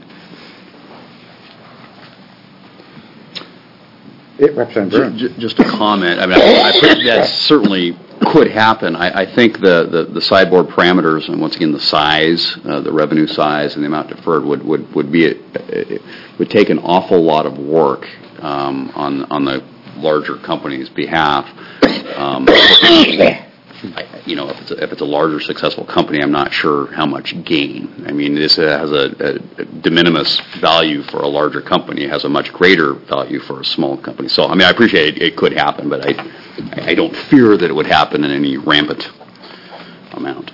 It, Representative Burns. Just, just a comment. I mean, I, I think that certainly could happen. I, I think the, the, the sideboard parameters, and once again the size, uh, the revenue size, and the amount deferred would would would be a, it would take an awful lot of work um, on on the larger company's behalf. Um, I, you know, if it's a, if it's a larger successful company, I'm not sure how much gain. I mean, this has a, a de minimis value for a larger company. It has a much greater value for a small company. So, I mean, I appreciate it, it could happen, but I I don't fear that it would happen in any rampant amount.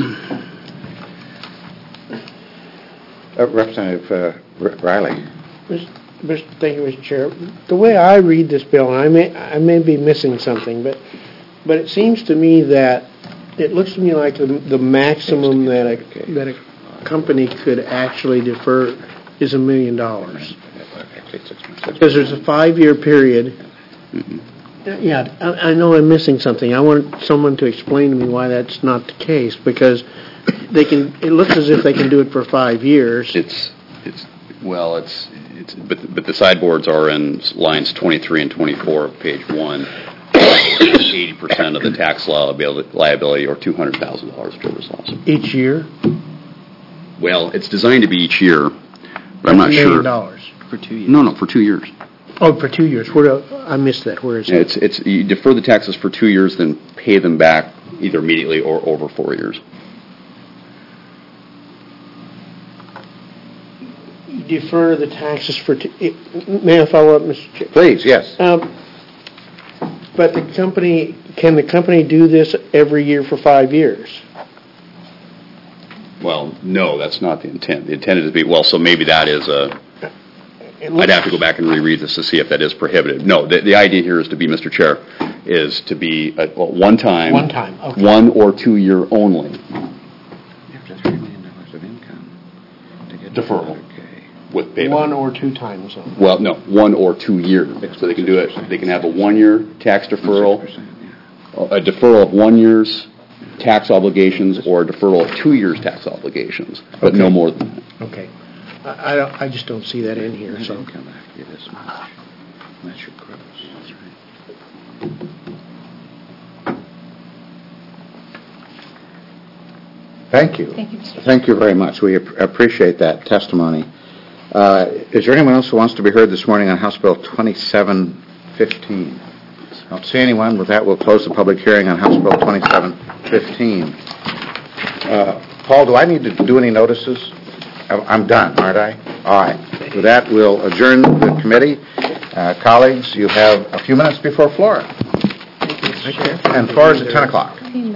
uh, Representative uh, Riley. Mister Thank you, Mister Chair. The way I read this bill, and I may I may be missing something, but but it seems to me that it looks to me like the, the maximum that a that a company could actually defer is a million dollars. Because there's a five-year period. Mm-hmm. Yeah, I, I know I'm missing something. I want someone to explain to me why that's not the case, because they can. It looks as if they can do it for five years. It's it's well, it's it's but but the sideboards are in lines twenty-three and twenty-four of page one. eighty percent of the tax liability, or two hundred thousand dollars service loss. Each year? Well, it's designed to be each year, but I'm not million sure. dollars. For two years? No, no, for two years. Oh, for two years. Where do, I missed that. Where is it? It's, it's, you defer the taxes for two years, then pay them back either immediately or over four years. You defer the taxes for two... It, may I follow up, Mister Chair? Please, yes. Um, but the company, can the company do this every year for five years? Well, no, that's not the intent. The intent is to be, well, so maybe that is a... I'd have to go back and reread this to see if that is prohibited. No, the, the idea here is to be, Mister Chair, is to be a, well, one time, one time, okay. one or two year only. three million dollars of income to get deferral with payment. One or two times. Only. Well, no, one or two years. So they can do it. They can have a one year tax deferral, a deferral of one year's tax obligations, or a deferral of two years tax obligations, but okay. no more than that. Okay. I, I, don't, I just don't see that in here. So. Income after this much. That's your gross. That's right. Thank you. Thank you, Mister Thank you very much. We ap- appreciate that testimony. Uh, Is there anyone else who wants to be heard this morning on House Bill twenty-seven fifteen? I don't see anyone. With that, we'll close the public hearing on House Bill twenty-seven fifteen. Uh, Paul, do I need to do any notices? I'm I'm done, aren't I? All right. With that, we'll adjourn the committee. Uh, Colleagues, you have a few minutes before Flora. And Flora's at ten o'clock.